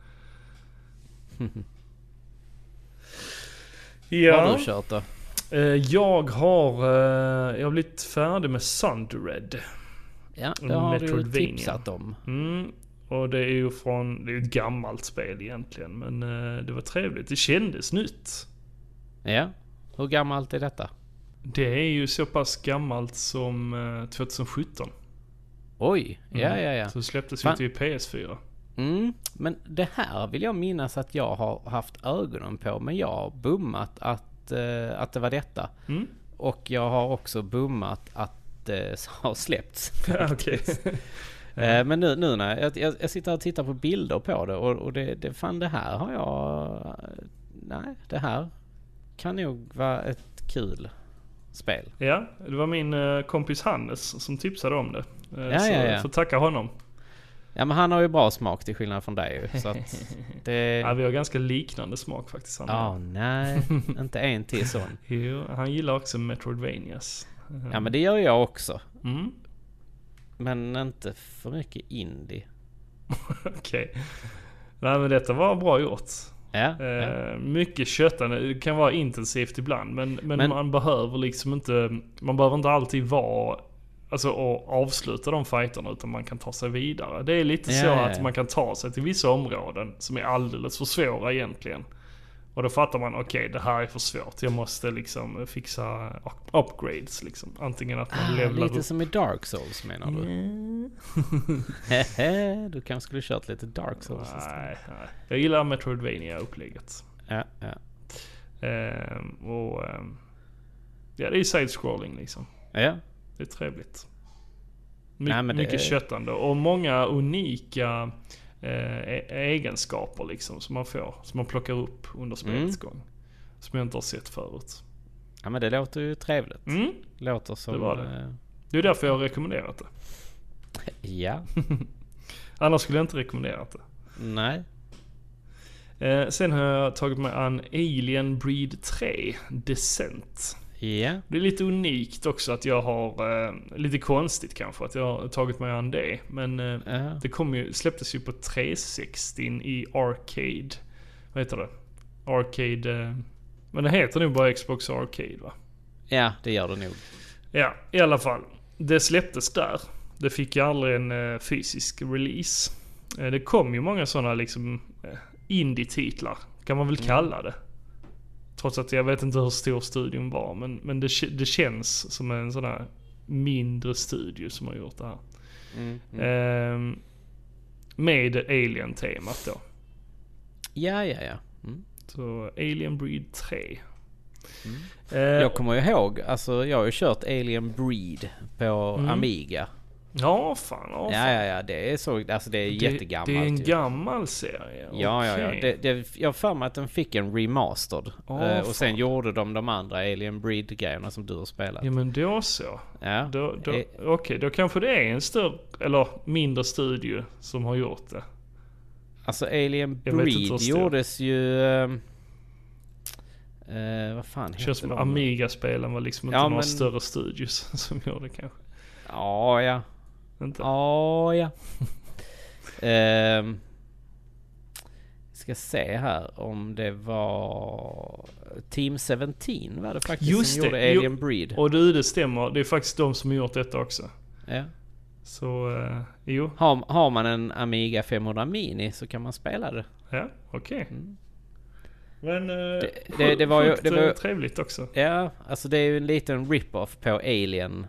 Vad har du kört då? Jag har blivit färdig med Sundered. Ja, det har du tipsat om. Och det är ju det är ett gammalt spel egentligen. Men det var trevligt. Det kändes nytt. Ja, hur gammalt är detta? Det är ju så pass gammalt som 2017. Oj, ja. Så släpptes ju till PS4. Men det här vill jag minnas att jag har haft ögonen på. Men jag har bummat att det var detta. Och jag har också bummat att det har släppts. Okej. Men nu när jag sitter och tittar på bilder på det. Och det här har jag... Nej, det här kan nog vara ett kul spel. Ja, det var min kompis Hannes som tipsade om det. Ja. Får tacka honom. Ja, men han har ju bra smak till skillnad från dig ju, så att det... Ja, vi har ganska liknande smak faktiskt. Nej, inte en till sån. Jo, han gillar också Metroidvanias. Ja, men det gör jag också. Men inte för mycket indie. Okej. Nej, men detta var bra gjort. Ja. Mycket köttande. Det kan vara intensivt ibland, men man behöver liksom inte, man behöver inte alltid vara, alltså att avsluta de fighterna, utan man kan ta sig vidare. Det är lite så att man kan ta sig till vissa områden som är alldeles för svåra egentligen. Och då fattar man, okej, det här är för svårt. Jag måste liksom fixa upgrades liksom. Antingen att man levlar lite upp. som i Dark Souls menar du? Du kanske skulle kört lite Dark Souls istället. Nej. Jag gillar Metroidvania-upplägget. Ja. Ja, det är side-scrolling liksom. Ja. Det är trevligt. Mycket köttande och många unika egenskaper liksom som man får, som man plockar upp under spelets gång. Som jag inte har sett förut. Ja, men det låter ju trevligt. Låter som... Det var det. Det är därför jag har rekommenderat det. Ja. Annars skulle jag inte rekommenderat det. Nej. Sen har jag tagit mig an Alien Breed 3 Descent. Ja. Det är lite unikt också att jag har, lite konstigt kanske att jag har tagit mig an det. Men det släpptes ju på 360 i Arcade. Vad heter det? Arcade, men det heter nog bara Xbox Arcade, va? Ja, det gör det nog. Ja, i alla fall. Det släpptes där. Det fick ju aldrig en fysisk release. Det kom ju många sådana liksom indie-titlar, kan man väl kalla det. Trots att jag vet inte hur stor studion var. Men det känns som en sån här mindre studio som har gjort det här. Med Alien-temat då. Ja. Så Alien Breed 3. Jag kommer ihåg, alltså jag har ju kört Alien Breed på Amiga. Ja, fan. Ja, det är så, alltså det är jättegammalt. Det är en gammal serie. Ja. Jag har för mig att den fick en remastered. Och sen gjorde de andra Alien Breed-grejerna som du har spelat. Ja, men då så. Ja. Okej, då kanske det är en större eller mindre studio som har gjort det. Alltså Alien Breed gjordes ju... vad fan heter det? Känns som Amiga-spelen var liksom inte några större studios som gjorde det kanske. Ja. Inte? Ja. Ska se här om det var Team 17 var det faktiskt. Just som gjorde Alien Breed. Och det stämmer. Det är faktiskt de som har gjort detta också. Ja. Så, jo. Har man en Amiga 500 Mini så kan man spela det. Ja, okej. Men det var ju trevligt också. Ja, alltså det är ju en liten rip-off på Alien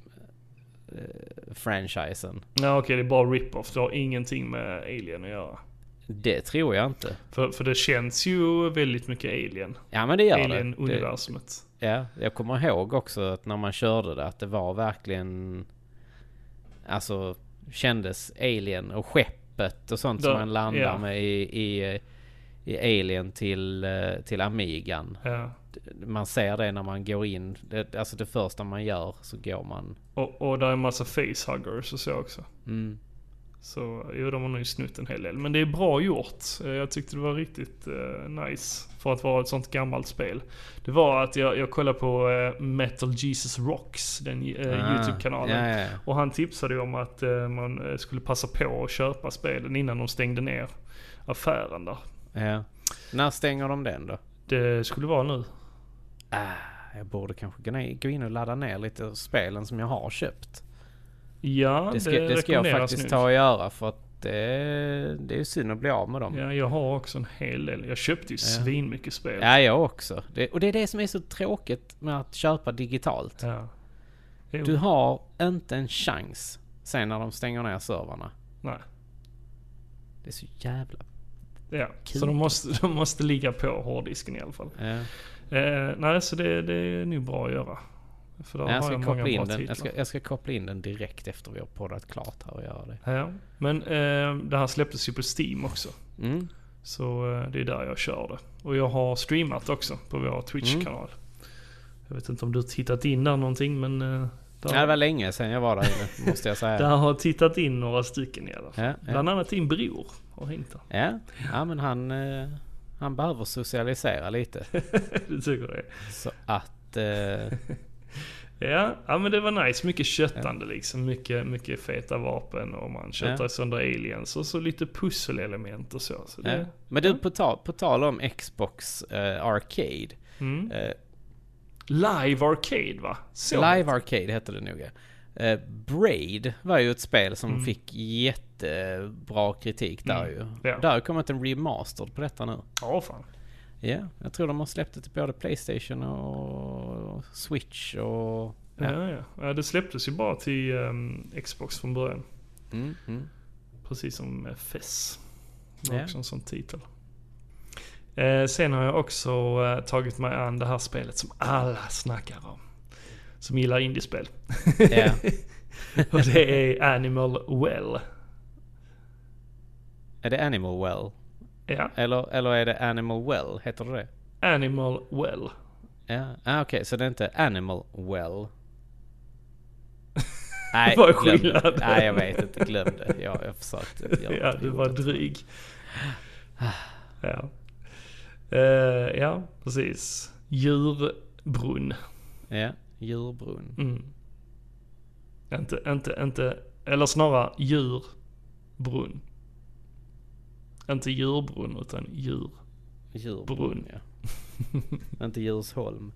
franchisen. Ja, okej, det är bara rip-off. Det har ingenting med Alien att göra. Det tror jag inte. För det känns ju väldigt mycket Alien. Ja, men det gör Alien-universumet. Ja, jag kommer ihåg också att när man körde det att det var verkligen, alltså kändes Alien och skeppet och sånt som man landar med i Alien till Amigan. Ja. Man ser det när man går in. Alltså det första man gör så går man. Och där är en massa facehuggers och så också. Så de har nog snott en hel del. Men det är bra gjort. Jag tyckte det var riktigt nice för att vara ett sånt gammalt spel. Det var att jag kollade på Metal Jesus Rocks, den YouTube-kanalen. Ja. Och han tipsade om att man skulle passa på att köpa spelen innan de stängde ner affären där. Ja. När stänger de den då? Det skulle vara nu. Jag borde kanske gå in och ladda ner lite spelen som jag har köpt. Ja, det ska jag faktiskt ta och göra för att det är synd att bli av med dem. Ja, jag har också en hel del. Jag köpte ju svin mycket spel. Ja, jag också. Och det är det som är så tråkigt med att köpa digitalt. Ja. Du har inte en chans sen när de stänger ner servrarna. Nej. Det är så jävla... Ja, kul. Så de måste ligga på hårddisken i alla fall. Ja. Nej, så det är nog bra att göra. För då jag ska koppla in den. Jag ska koppla in den direkt efter vi har poddat klart här och göra det. Ja, men det här släpptes ju på Steam också. Så det är där jag kör det. Och jag har streamat också på vår Twitch-kanal. Jag vet inte om du har tittat in där någonting, men... det var länge sedan jag var där inne, måste jag säga. Där har tittat in några stycken i alla fall. Bland annat din bror har hängt där. Ja, men han behöver socialisera lite. Du tycker det? Så att... Ja, men det var nice. Mycket köttande liksom. Mycket feta vapen och man köttar sönder aliens och så lite pusselelement och så det, Men du, på tal om Xbox Arcade. Live Arcade, va? Live Arcade heter det nog. Braid var ju ett spel som fick jättebra kritik där ju. Ja. Där har kommit en remastered på detta nu. Ja, fan. Ja, jag tror de har släppt det till både PlayStation och Switch och... Ja, det släpptes ju bara till Xbox från början. Precis som FES. Det var också en sån titel. Sen har jag också tagit mig an det här spelet som alla snackar om. Som gillar indiespel. Ja. Och det är Animal Well. Är det Animal Well? Ja. Eller är det Animal Well? Heter det? Animal Well. Ja, okej. Så det är inte Animal Well. Nej, vad är skillnaden? Nej, jag vet inte. Glöm det. Jag försökte. Ja, du var dryg. Ja. Ja, precis. Djurbrunn. Ja, djurbrunn. Inte, eller snarare djurbrunn. Inte djurbrunn utan djurbrunn. Ja. Inte Djursholm.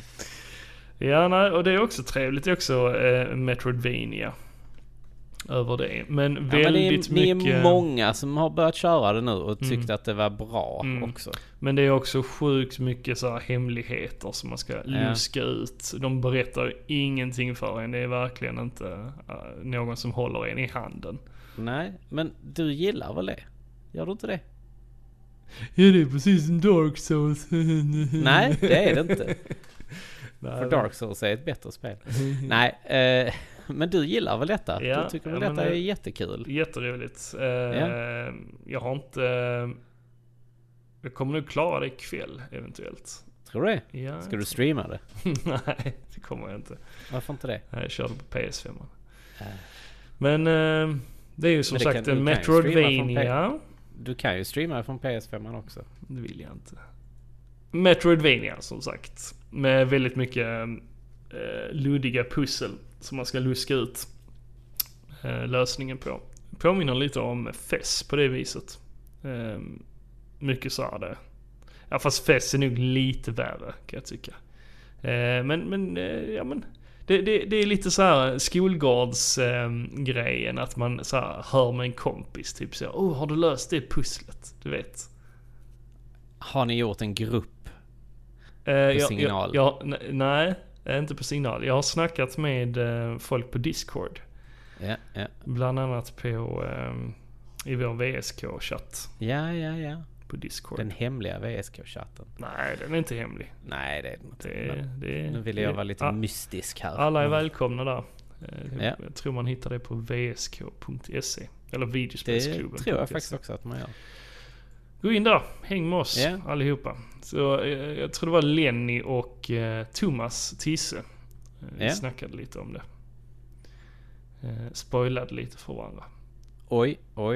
Ja, nej, och det är också trevligt. Det är också Metroidvania över det. Men väldigt mycket... Det är många som har börjat köra det nu och tyckt att det var bra också. Men det är också sjukt mycket så här hemligheter som man ska luska ut. De berättar ingenting för en. Det är verkligen inte någon som håller en i handen. Nej, men du gillar väl det? Gör du inte det? Ja, det är precis som Dark Souls. Nej, det är det inte. För Dark Souls är ett bättre spel. Nej, men du gillar väl detta? Ja, du tycker väl detta är jättekul? Jätteroligt. Jag har inte... Jag kommer nog klara det ikväll, eventuellt. Tror du det? Ja, ska du streama det? Nej, det kommer jag inte. Varför inte det? Jag körde på PS5. Men det är ju som sagt en Metroidvania. Du kan ju streama från PS5 också. Det vill jag inte. Metroidvania, som sagt. Med väldigt mycket luddiga pussel som man ska luska ut lösningen på. Påminner lite om FES på det viset. Mycket så är det. Ja, fast FES är nog lite värre, kan jag tycka. Men det är lite så här skolgårdsgrejen att man så här hör med en kompis typ så, har du löst det pusslet? Du vet. Har ni gjort en grupp på Signal? Nej, inte på Signal. Jag har snackat med folk på Discord. Ja. Bland annat på i vår VSK-chatt. Ja. På Discord. Den hemliga VSK-chatten. Nej, den är inte hemlig. Nej, det är inte. Nu vill jag vara lite mystisk här. Alla är välkomna där. Jag tror man hittar det på vsk.se. Eller videospelsklubben. Det tror jag faktiskt också att man gör. Gå in där, häng med oss allihopa. Så jag tror det var Lenny och Thomas Tisse. Vi snackade lite om det. Spoilade lite för varandra. Oj.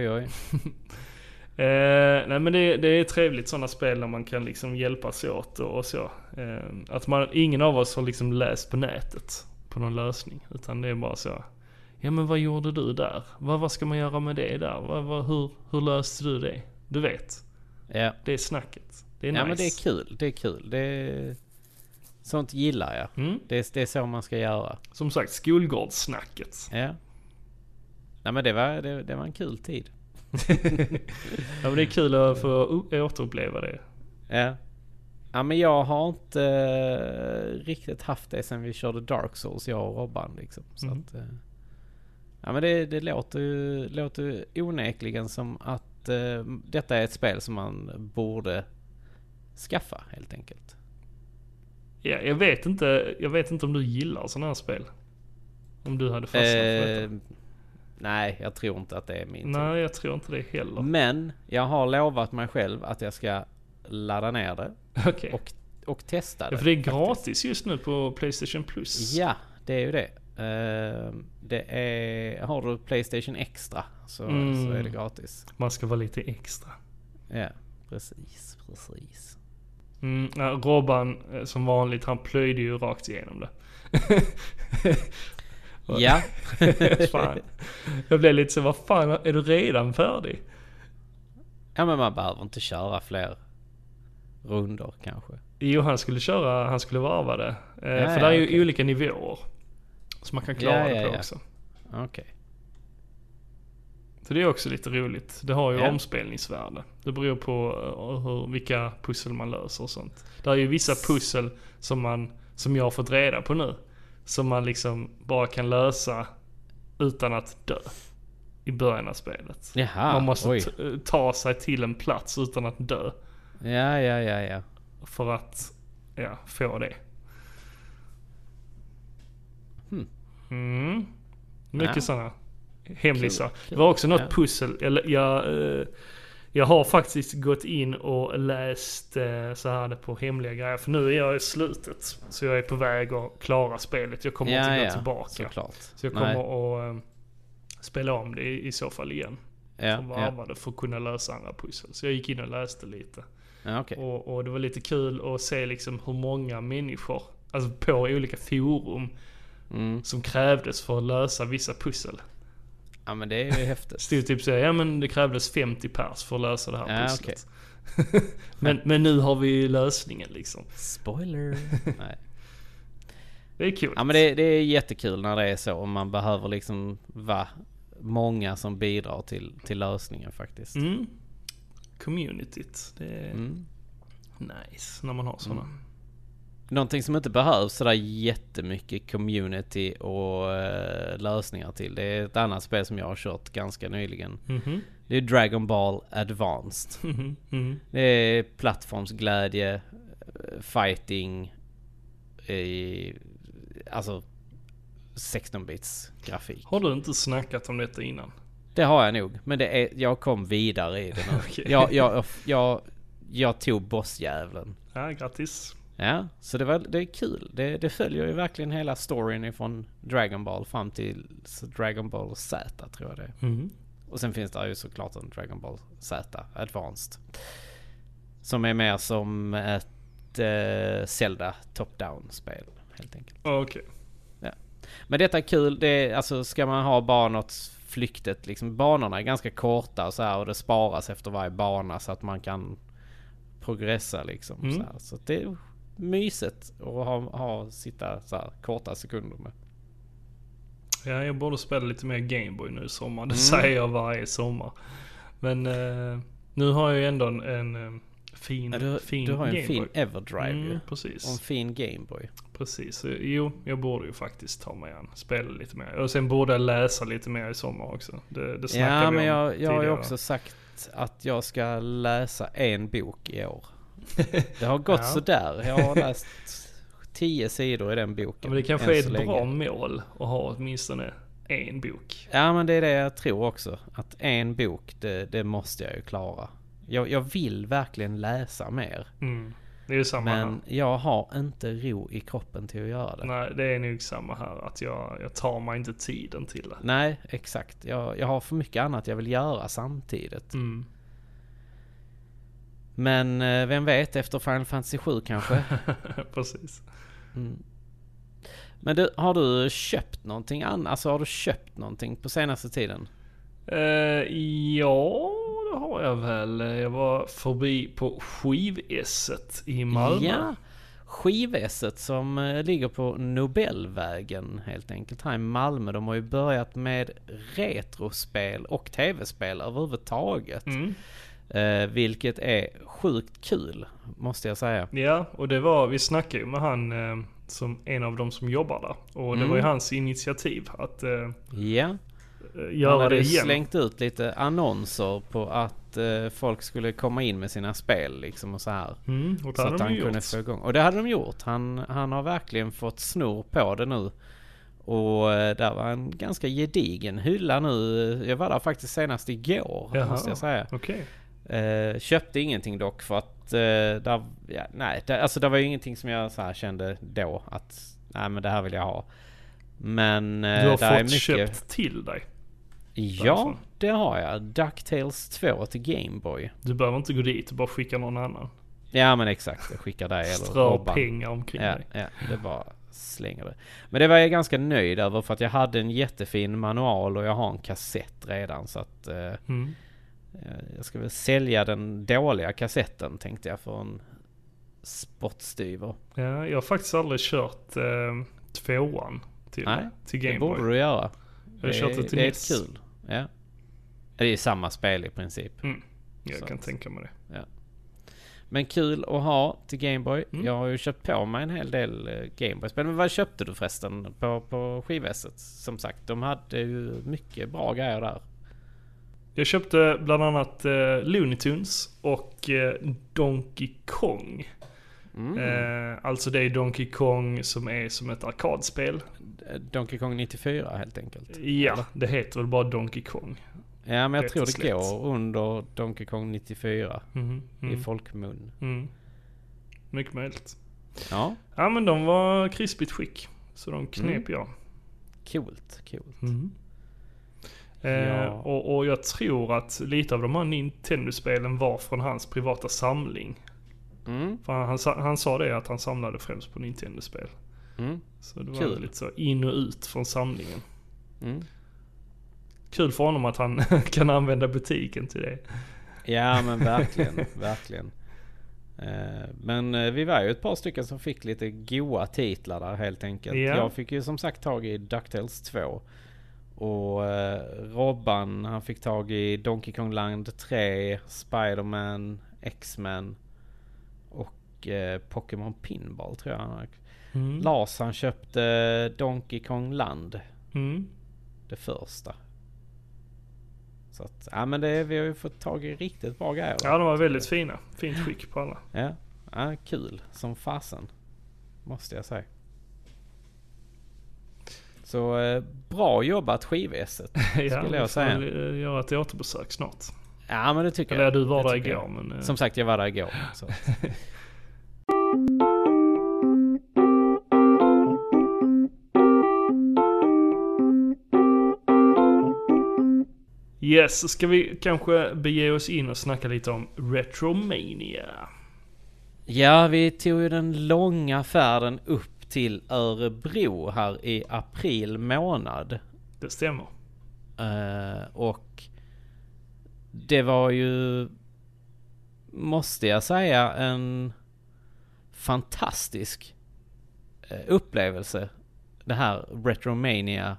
Nej, men det är trevligt sådana spel där man kan liksom hjälpas åt och så. Att ingen av oss har liksom läst på nätet på någon lösning. Utan det är bara så. Ja, men vad gjorde du där? Vad ska man göra med det där? Hur löste du det? Du vet. Ja. Det är snacket. Det är nice. Ja, men det är kul. Sånt gillar jag. Det är så man ska göra. Som sagt, skolgårdssnacket. Ja. Nej, men det var en kul tid. Ja, men det är kul att få återuppleva det. Ja, men jag har inte riktigt haft det sen vi körde Dark Souls, jag och Robban liksom. Så att, ja, men det låter onekligen som att detta är ett spel som man borde skaffa helt enkelt. Ja, jag vet inte om du gillar sådana här spel. Om du hade fastnat för detta. Nej, jag tror inte att det är min. Nej, jag tror inte det heller. Men jag har lovat mig själv att jag ska ladda ner det. Okay. Och testa det. Ja, för det är gratis just nu på PlayStation Plus. Ja, det är ju det. Har du PlayStation Extra så är det gratis. Man ska vara lite extra. Ja, precis. Ja, Robban som vanligt, han plöjde ju rakt igenom det. Ja. Fan. Jag blev lite så, vad fan, är du redan färdig? Ja, men man behöver inte köra fler rundor kanske. Jo, han skulle varva det. För det är ju olika nivåer. Så man kan klara det på också. Okej. Så det är också lite roligt. Det har ju omspelningsvärde. Det beror på vilka pussel man löser och sånt. Det är ju vissa pussel som jag har fått reda på nu. Som man liksom bara kan lösa utan att dö. I början av spelet. Jaha, man måste ta sig till en plats utan att dö. Ja. För att få det. Mycket sådana hemlisar. Det var också något pussel. Jag har faktiskt gått in och läst så här det på hemliga grejer. För nu är jag i slutet. Så jag är på väg att klara spelet. Jag kommer inte gå tillbaka. Såklart. Så jag kommer att spela om det i så fall igen. För att kunna lösa andra pussel. Så jag gick in och läste lite. Okay. Och det var lite kul att se liksom hur många människor, alltså på olika forum, som krävdes för att lösa vissa pussel. Ja, men det är ju häftigt. Stod typ så, men det krävdes 50 pers för att lösa det här pusslet. Okay. men nu har vi lösningen liksom. Spoiler. Nej. Det är kul. Ja, men det är jättekul när det är så. Och man behöver liksom vara många som bidrar till lösningen faktiskt. Communityt. Det är nice när man har sådana. Någonting som inte behövs sådär jättemycket community och lösningar till. Det är ett annat spel som jag har kört ganska nyligen. Det är Dragon Ball Advanced. Det är plattformsglädje, fighting, alltså 16-bits grafik. Har du inte snackat om detta innan? Det har jag nog, men jag kom vidare i det nu. Okay. Jag tog bossjävlen. Ja, grattis. Ja, så det är kul. Det följer ju verkligen hela storyn ifrån Dragon Ball fram till Dragon Ball Z, tror jag det. Och sen finns det ju såklart en Dragon Ball Z Advanced. Som är mer som ett Zelda top-down-spel, helt enkelt. Okej. Ja. Men detta är kul. Alltså, ska man ha bara något flyktigt, liksom, banorna är ganska korta och så här, och det sparas efter varje bana så att man kan progressa liksom. Så här. Så det är mysigt att sitta så här korta sekunder med. Ja, jag borde spela lite mer Gameboy nu i sommar. Det säger jag varje sommar. Men nu har jag ju ändå en fin du har Gameboy. En fin Everdrive precis. Och en fin Gameboy. Precis. Jo, jag borde ju faktiskt ta mig an. Spela lite mer. Och sen borde jag läsa lite mer i sommar också. Det snackar vi om jag har ju också sagt att jag ska läsa en bok i år. Det har gått så där. Jag har läst 10 sidor i den boken. Ja, men det kanske är ett bra mål att ha åtminstone en bok. Ja, men det är det jag tror också. Att en bok, det måste jag ju klara. Jag vill verkligen läsa mer. Det är ju samma men här. Jag har inte ro i kroppen till att göra det. Nej, det är nog samma här. Att jag tar mig inte tiden till det. Nej, exakt. Jag har för mycket annat jag vill göra samtidigt. Men vem vet, efter Final Fantasy 7 kanske. Precis. Men har du köpt någonting annat? Alltså, har du köpt någonting på senaste tiden? Ja, det har jag väl. Jag var förbi på Skiv-esset i Malmö. Ja, Skiv-esset som ligger på Nobelvägen helt enkelt här i Malmö. De har ju börjat med retrospel och tv-spel överhuvudtaget. Vilket är sjukt kul, måste jag säga. Ja, och vi snackade ju med han som en av dem som jobbar där. Och det var ju hans initiativ att göra det igen. Han hade slängt ut lite annonser på att folk skulle komma in med sina spel liksom och så här. Och så att han kunde få igång. Och det hade de gjort. Han har verkligen fått snor på det nu. Och där var en ganska gedigen hylla nu. Jag var där faktiskt senast igår, måste jag säga. Okej. Köpte ingenting dock för att det var ju ingenting som jag så här kände då att nej, men det här vill jag ha. Men du har där fått köpt till dig. Ja, det har jag. DuckTales 2 till Game Boy. Du behöver inte gå dit och bara skicka någon annan. Ja men exakt, jag skickar dig eller Strö Robban. pengar omkring dig. Ja, det bara slänger det. Men det var jag ganska nöjd över för att jag hade en jättefin manual och jag har en kassett redan så att jag ska väl sälja den dåliga kassetten tänkte jag för en spottstyver. Ja, jag har faktiskt aldrig kört 2:an till Game Boy. Det borde du göra. Jag har kört det till NES. Det är kul. Ja. Det är samma spel i princip. Jag kan tänka mig det. Ja. Men kul att ha till Game Boy. Jag har ju köpt på mig en hel del Game Boy-spel. Men vad köpte du förresten på skivvässet? Som sagt, de hade ju mycket bra grejer där. Jag köpte bland annat Looney Tunes och Donkey Kong. Alltså det är Donkey Kong som är som ett arkadspel. Donkey Kong 94 helt enkelt. Ja, eller? Det heter väl bara Donkey Kong. Ja, men jag tror det går under Donkey Kong 94 i folkmun. Mycket möjligt. Ja. Ja, men de var krispigt skick. Så de knep jag. Coolt. Ja. Och jag tror att lite av de här Nintendo-spelen var från hans privata samling. För han sa det att han samlade främst på Nintendo-spel. Så det var lite så in och ut från samlingen. Kul för honom att han kan använda butiken till det. Ja men verkligen. Men vi var ju ett par stycken som fick lite goa titlar där helt enkelt. Ja. Jag fick ju som sagt tag i DuckTales 2. Och Robban han fick tag i Donkey Kong Land 3, Spider-Man, X-Men och Pokémon Pinball tror jag. Lars han köpte Donkey Kong Land. Det första. Så att, ja men vi har ju fått tag i riktigt bra grejer. Ja, de var väldigt fina. Fint skick på alla. Ja, kul som fasen. Måste jag säga. Så bra jobbat skivväset. Skulle jag säga. Göra ett återbesök snart. Ja men det tycker jag. Eller du var där igår. Men, som sagt jag var där igår. Så. Yes, så ska vi kanske bege oss in och snacka lite om Retromania. Ja, vi tog ju den långa färden upp till Örebro här i april månad. Det stämmer. Och det var ju, måste jag säga, en fantastisk upplevelse. Det här Retromania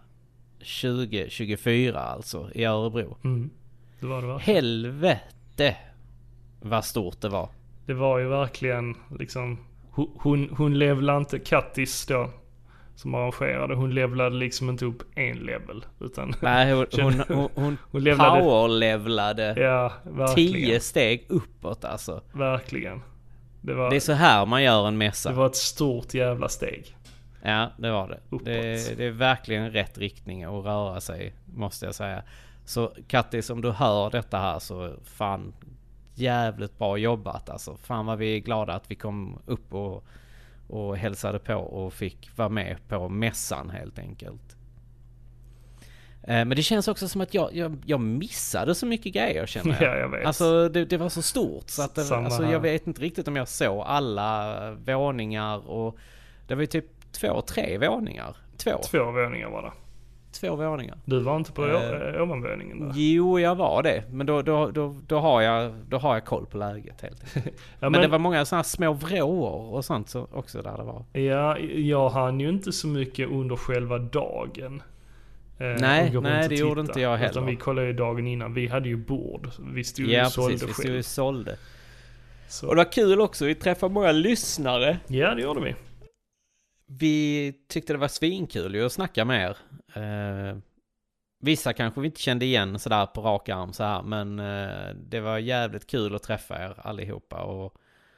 2024 alltså i Örebro. Det var. Helvete vad stort det var. Det var ju verkligen liksom hon levlade inte Kattis då som arrangerade. Hon levlade liksom inte upp en level utan nej, hon power-levlade. Ja, verkligen. 10 steg uppåt alltså. Verkligen. Det är så här man gör en mässa. Det var ett stort jävla steg. Ja, det var det. Det är verkligen rätt riktning att röra sig, måste jag säga. Så Kattis, om du hör detta här så fan jävligt bra jobbat alltså. Fan vad vi är glada att vi kom upp och hälsade på och fick vara med på mässan helt enkelt. Men det känns också som att jag missade så mycket grejer känner jag. Ja, jag vet. Alltså det var så stort så att alltså, jag vet inte riktigt om jag såg alla våningar och det var ju typ 2-3 våningar. 2 våningar var det. 2 våningar. Du var inte på ovanvåningen där? Jo, jag var det. Men då har jag koll på läget helt enkelt. Ja, men det var många sådana små vrår och sånt så också där det var. Ja, jag hann ju inte så mycket under själva dagen. Nej, det gjorde inte jag heller. Utan vi kollade ju dagen innan. Vi hade ju bord. Vi stod ju och sålde precis, själv. vi stod ju sålde. Så. Och det var kul också. Vi träffade många lyssnare. Ja, det gjorde vi. Vi tyckte det var svinkul ju att snacka med er. Vissa kanske vi inte kände igen sådär på rak arm så här, men det var jävligt kul att träffa er allihopa och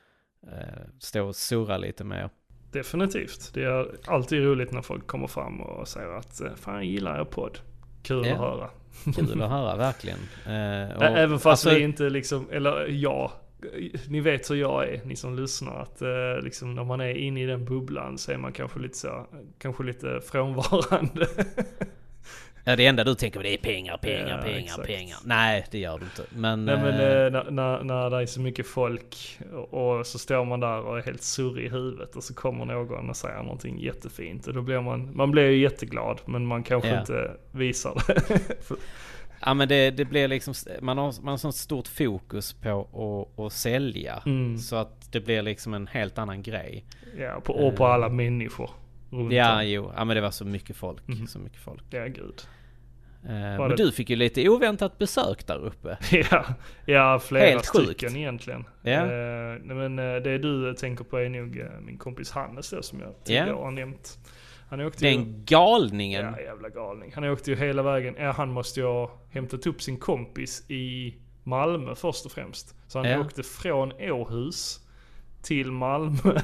stå och surra lite med er. Definitivt. Det är alltid roligt när folk kommer fram och säger att fan jag gillar er podd. Kul att höra. Kul att höra, verkligen. Även fast vi inte liksom, eller ja, ni vet hur jag är, ni som lyssnar, att liksom när man är inne i den bubblan så är man kanske lite frånvarande. Ja, det enda du tänker på det är pengar. Exakt. Nej, det gör du inte. Men, När det är så mycket folk och så står man där och är helt surrig i huvudet och så kommer någon och säger någonting jättefint och då blir man blir ju jätteglad, men man kanske inte visar det. Ja, men det blir liksom, man har sånt stort fokus på att sälja, så att det blir liksom en helt annan grej. Ja, på alla människor runt men det var så mycket folk. Ja, gud. Men du fick ju lite oväntat besök där uppe. Ja, flera helt stycken sjukt. Egentligen. Ja. Men det du tänker på är nog min kompis Hannes då, som jag tidigare har nämnt. Han åkte den galningen. Ja, jävla galning. Han åkte ju hela vägen. Ja, han måste ju ha hämtat upp sin kompis i Malmö först och främst. Så han åkte från Århus till Malmö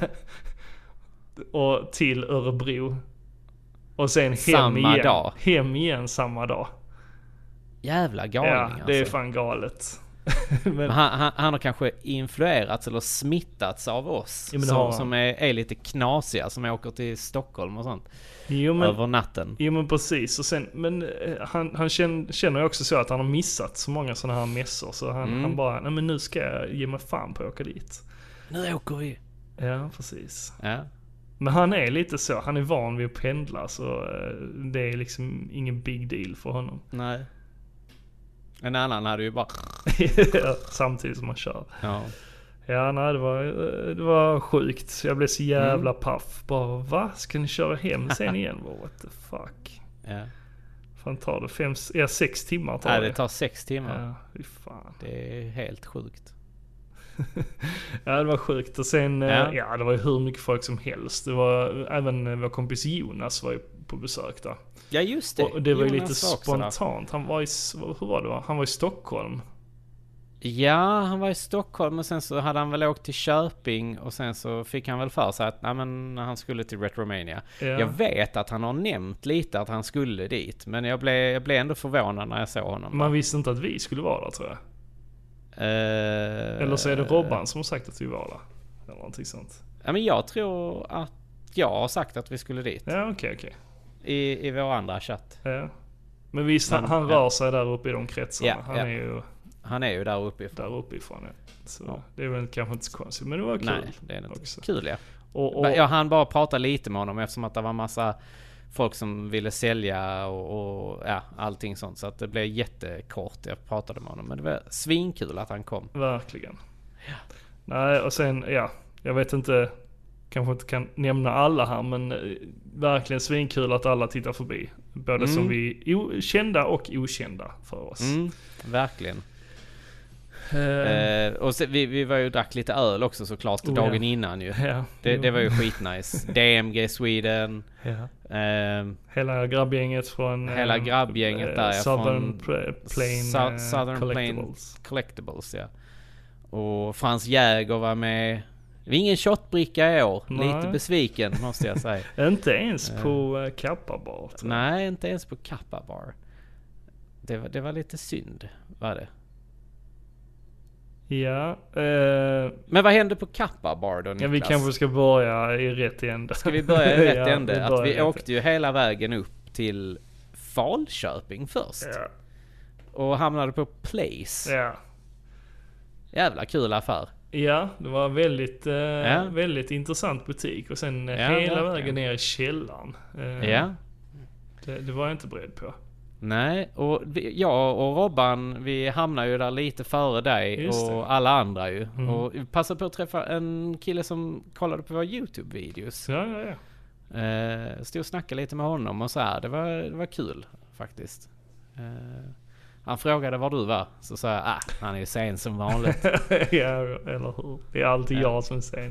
och till Örebro. Och sen hem igen samma dag. Jävla galning. Ja, det är fan galet. Men han har kanske influerats eller smittats av oss som är lite knasiga, som åker till Stockholm och sånt över natten. Jo, men precis. Och sen, men han känner ju också så att han har missat så många sådana här mässor, så han bara, nej men nu ska jag ge mig fan på att åka dit. Nu åker vi. Ja, precis. Ja. Men han är lite så, han är van vid att pendla, så det är liksom ingen big deal för honom. Nej. En annan hade ju bara samtidigt som man kör. Ja, nej, det var sjukt. Jag blev så jävla paff. Bara, va? Ska ni köra hem sen igen? What the fuck? Ja. Fan, tar det 6 timmar tar det. Det tar 6 timmar. Ja, fy fan. Det är helt sjukt. Ja, det var sjukt. Och sen, det var ju hur mycket folk som helst. Det var även vår kompis Jonas var ju på besök där. Ja, just det. Och det var ju Jonas lite spontant. Han var hur var det? Han var i Stockholm. Ja, han var i Stockholm och sen så hade han väl åkt till Köping och sen så fick han väl för sig att han skulle till Retromania. Ja. Jag vet att han har nämnt lite att han skulle dit, men jag blev ändå förvånad när jag såg honom. Man visste inte att vi skulle vara där, tror jag. Eller så är det Robban som har sagt att vi var där. Eller någonting sånt. Ja, men jag tror att jag har sagt att vi skulle dit. Ja, okej. I vår andra chatt. Ja. Men visst, han rör sig där uppe i de kretsarna. Han är ju där uppifrån. Ja. Så det är väl kanske inte så konstigt, men det var kul. Nej, det är inte också kul, ja. Och jag hann bara prata lite med honom eftersom att det var massa folk som ville sälja och allting sånt. Så att det blev jättekort. Jag pratade med honom, men det var svinkul att han kom. Verkligen. Ja. Nej, och sen, jag vet inte, kanske inte kan nämna alla här, men verkligen svinkul att alla tittar förbi. Både som vi kända och okända för oss. Verkligen. Och så, vi var ju drack lite öl också såklart dagen innan ju. Ja, det var ju skitnice. DMG Sweden. Ja. Hela grabbgänget där. Southern Plain Collectibles, ja. Och Frans Jäger var med. Det var ingen shotbricka i år. Nej. Lite besviken måste jag säga. Inte ens på Kappa Bar. Nej, inte ens på Kappa Bar. Det var lite synd, var det. Ja. Men vad hände på Kappa Bar då, Niklas? Ja, vi kanske ska börja i rätt ände. Ska vi börja i rätt ände? Att vi åkte ju hela vägen upp till Falköping först. Ja. Och hamnade på Place. Ja. Jävla kul affär. Ja, det var väldigt intressant butik. Och sen hela vägen ner i källaren. Det var jag inte beredd på. Nej, och jag och Robban, vi hamnar ju där lite före dig och alla andra ju. Och vi passade på att träffa en kille som kollade på våra YouTube-videos. Ja. Stod och snackade lite med honom och så här. Det var kul faktiskt. Han frågade var du var. Så sa jag, han är ju sen som vanligt. Ja, eller hur? Det är alltid jag som är sen.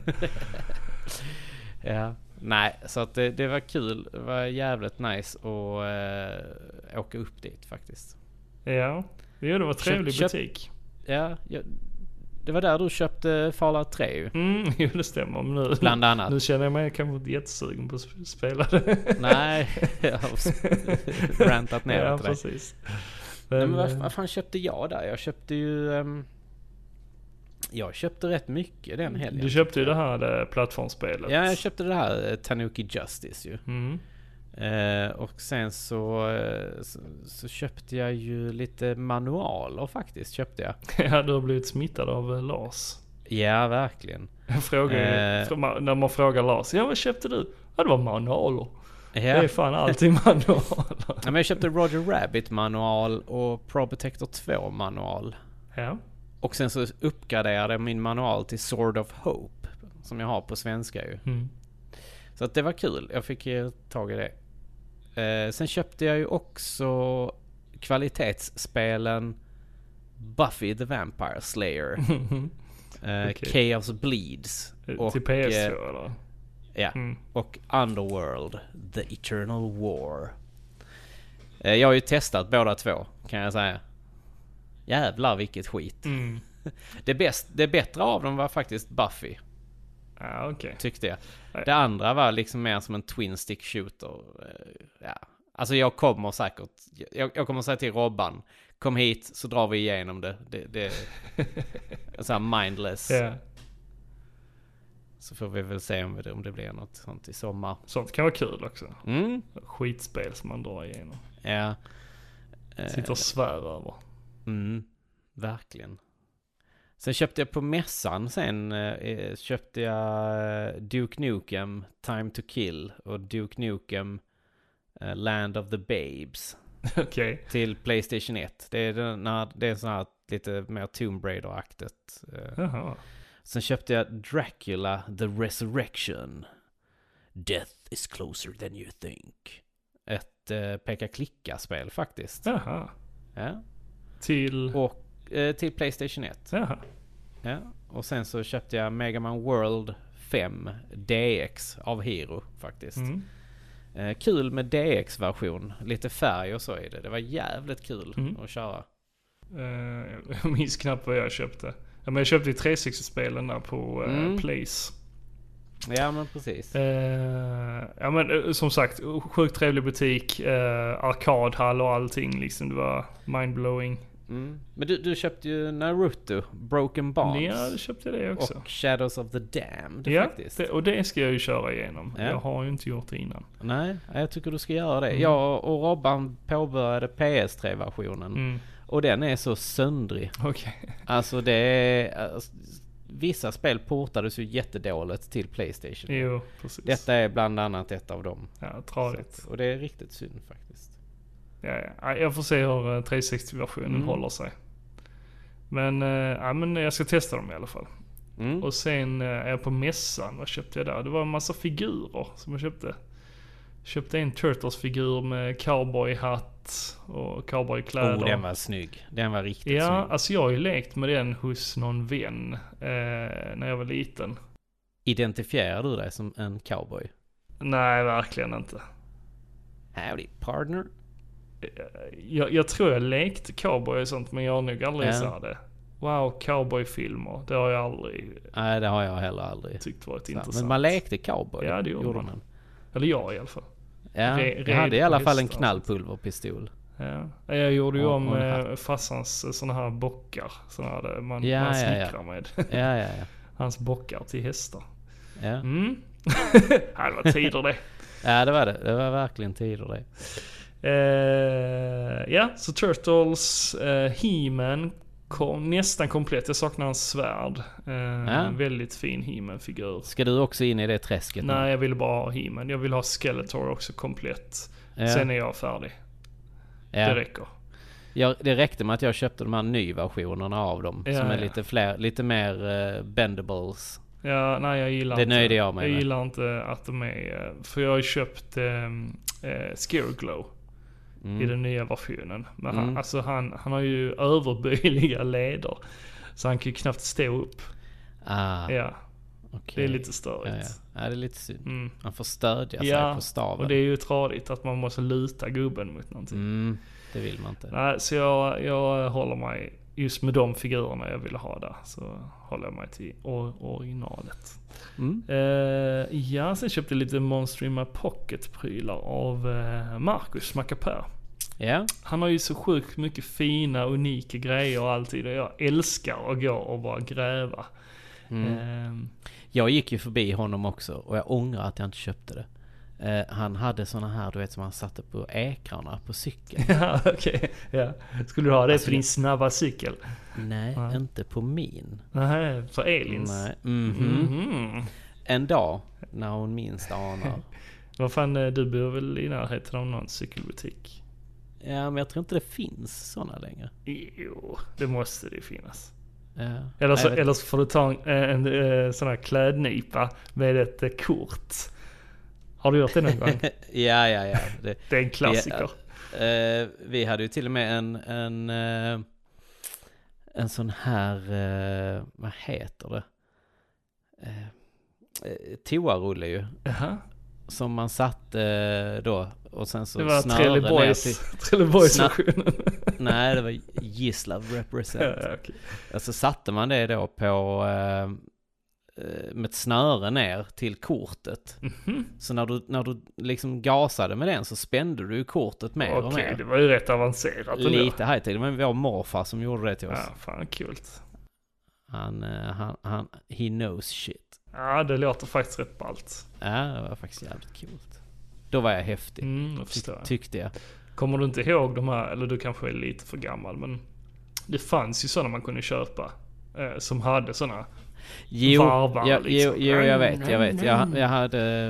Ja. Nej, så att det var kul. Det var jävligt nice att åka upp dit faktiskt. Ja, det var en trevlig butik. Ja, det var där du köpte Fallout 3 ju. Jo, det stämmer. Men bland annat. Nu känner jag mig kanske inte jättesugen på att spela det. Nej, jag har rantat ner det till dig. Precis. Men vad fan köpte jag där? Jag köpte ju... Jag köpte rätt mycket den helgen. Du köpte ju det här plattformsspelet. Ja, jag köpte det här Tanuki Justice ju. Och sen så köpte jag ju lite manualer faktiskt, köpte jag. Ja, du har blivit smittad av Lars. Ja, verkligen. Jag frågar när man frågar Lars, ja vad köpte du? Ja, det var manualer. Ja. Det är fan alltid manualer. Ja, men jag köpte Roger Rabbit manual och Pro Protector 2 manual. Ja. Och sen så uppgraderade jag min manual till Sword of Hope, som jag har på svenska ju. Mm. Så att det var kul, jag fick tag i det. Sen köpte jag ju också kvalitetsspelen Buffy the Vampire Slayer. Okay. Chaos Bleeds. Och, till PS2 eller? Ja, och Underworld, The Eternal War. Jag har ju testat båda två, kan jag säga. Jävlar vilket skit. Mm. Det bättre av dem var faktiskt Buffy. Ja, okej. Tyckte jag. Det andra var liksom mer som en twin stick shooter. Ja. Alltså jag kommer säkert... Jag kommer säga till Robban, kom hit så drar vi igenom det. Det är så här mindless. Yeah. Så får vi väl se om det blir något sånt i sommar. Sånt kan vara kul också. Mm. Skitspel som man drar igenom. Ja. Sitter och svär över. Verkligen. Sen köpte jag på mässan köpte jag Duke Nukem Time to Kill och Duke Nukem Land of the Babes. Okay. Till PlayStation 1. Det är sån här lite mer Tomb Raider-aktigt. Sen köpte jag Dracula The Resurrection. Death is closer than you think. Ett peka-klicka-spel faktiskt. Jaha. Ja. Till PlayStation 1. Jaha. Ja. Och sen så köpte jag Mega Man World 5 DX av Hero faktiskt. Kul med DX-version. Lite färg och så i det. Det var jävligt kul att köra. Jag minns knappt vad jag köpte. Ja, men jag köpte ju 360-spelen där på Place. Ja, men precis. Ja, men som sagt, sjukt trevlig butik. Arkadhall och allting liksom. Det var mindblowing. Men du köpte ju Naruto, Broken Bonds. Ja, du köpte det också. Och Shadows of the Damned faktiskt. Och det ska jag ju köra igenom. Ja. Jag har ju inte gjort det innan. Nej, jag tycker du ska göra det. Jag och Robban påbörjade PS3-versionen. Och den är så söndrig. Okay. Alltså det är... Vissa spel portades ju jättedåligt till PlayStation. Jo, precis. Detta är bland annat ett av dem. Ja, tradigt. Och det är riktigt synd faktiskt. Ja, jag får se hur 360-versionen håller sig. Men jag ska testa dem i alla fall. Och sen är jag på mässan. Vad köpte jag där? Det var en massa figurer som jag köpte. Köpte en Turtles-figur med cowboyhatt och cowboykläder. Den var snygg. Den var riktigt snygg. Ja, alltså jag har ju lekt med den hos någon vän när jag var liten. Identifierar du dig som en cowboy? Nej, verkligen inte. Howdy, partner. Jag tror jag lekte cowboy och sånt, men jag har nog aldrig så det. Wow, cowboyfilmer. Det har jag aldrig... Nej, det har jag heller aldrig. Tyckt varit intressant. Men man lekte cowboy. Ja, det gjorde man. Eller jag i alla fall. Ja, jag hade i alla fall en knallpulverpistol. Ja, jag gjorde ju om farsans såna här bockar. Såna här man snickrar med. Ja. Hans bockar till hästar. Ja. Det var tider det. Ja, det var det. Det var verkligen tider det. Så Turtles, He-Man kom nästan komplett. Jag saknar en svärd. Väldigt fin He-Man-figur. Ska du också in i det träsket? Nej, jag vill bara ha He-Man. Jag vill ha Skeletor också komplett. Sen är jag färdig. Det räcker. Det räckte med att jag köpte de här nyversionerna av dem. Som är lite mer bendables. Ja, nej, jag gillar inte. Det nöjde jag med. Jag gillar inte att de är... För jag har köpt Scareglow i den nya versionen. Men han har ju överböjliga leder. Så han kan ju knappt stå upp. Ja. Okay. Det är lite störigt. Ja, det är lite synd. Man får stödja sig på staven. Och det är ju tradigt att man måste luta gubben mot någonting. Det vill man inte. Nej, så jag håller mig just med de figurerna jag ville ha där. Så håller jag mig till originalet. Sen köpte jag lite Monster in My Pocket-prylar av Marcus Macapär. Yeah. Han har ju så sjukt mycket fina, unika grejer och alltid. Och jag älskar att gå och bara gräva. Jag gick ju förbi honom också och jag ångrar att jag inte köpte det. Han hade såna här, du vet, som han satte på ekrarna på cykeln. Ja, okej. Ja. Skulle du ha det Alltså, på din snabba cykel? Nej, inte på min. Nej, för aliens. Nej. Mhm. En dag, när hon minst anar. Vad fan, du bor väl i närheten av någon cykelbutik? Ja, men jag tror inte det finns såna längre. Jo, det måste det finnas. Ja. Eller så får du ta en sån här klädnypa med ett kort. Har du gjort det någon gång? Ja. Det är en klassiker. Vi hade ju till och med en sån här, vad heter det? Toarulle ju. Jaha. Som man satte då, och sen så Det var Trelleborgs-versionen. Trelleborgs. Nej, det var Gislav represent. Ja, okay. Alltså satte man det då på med ett snöre ner till kortet. Mm-hmm. Så när du liksom gasade med den så spände du ju kortet mer och mer. Okej, det var ju rätt avancerat. Lite high-tech, men vår morfar som gjorde det till oss. Ja, fan kul. Han he knows shit. Ja, det låter faktiskt rätt ballt. Ja, det var faktiskt jävligt kul. Då var jag häftig. Jag förstår. Tyckte jag. Kommer du inte ihåg de här, eller du kanske är lite för gammal, men det fanns ju sådana man kunde köpa som hade sådana varvar liksom. Jo, jag vet. Jag hade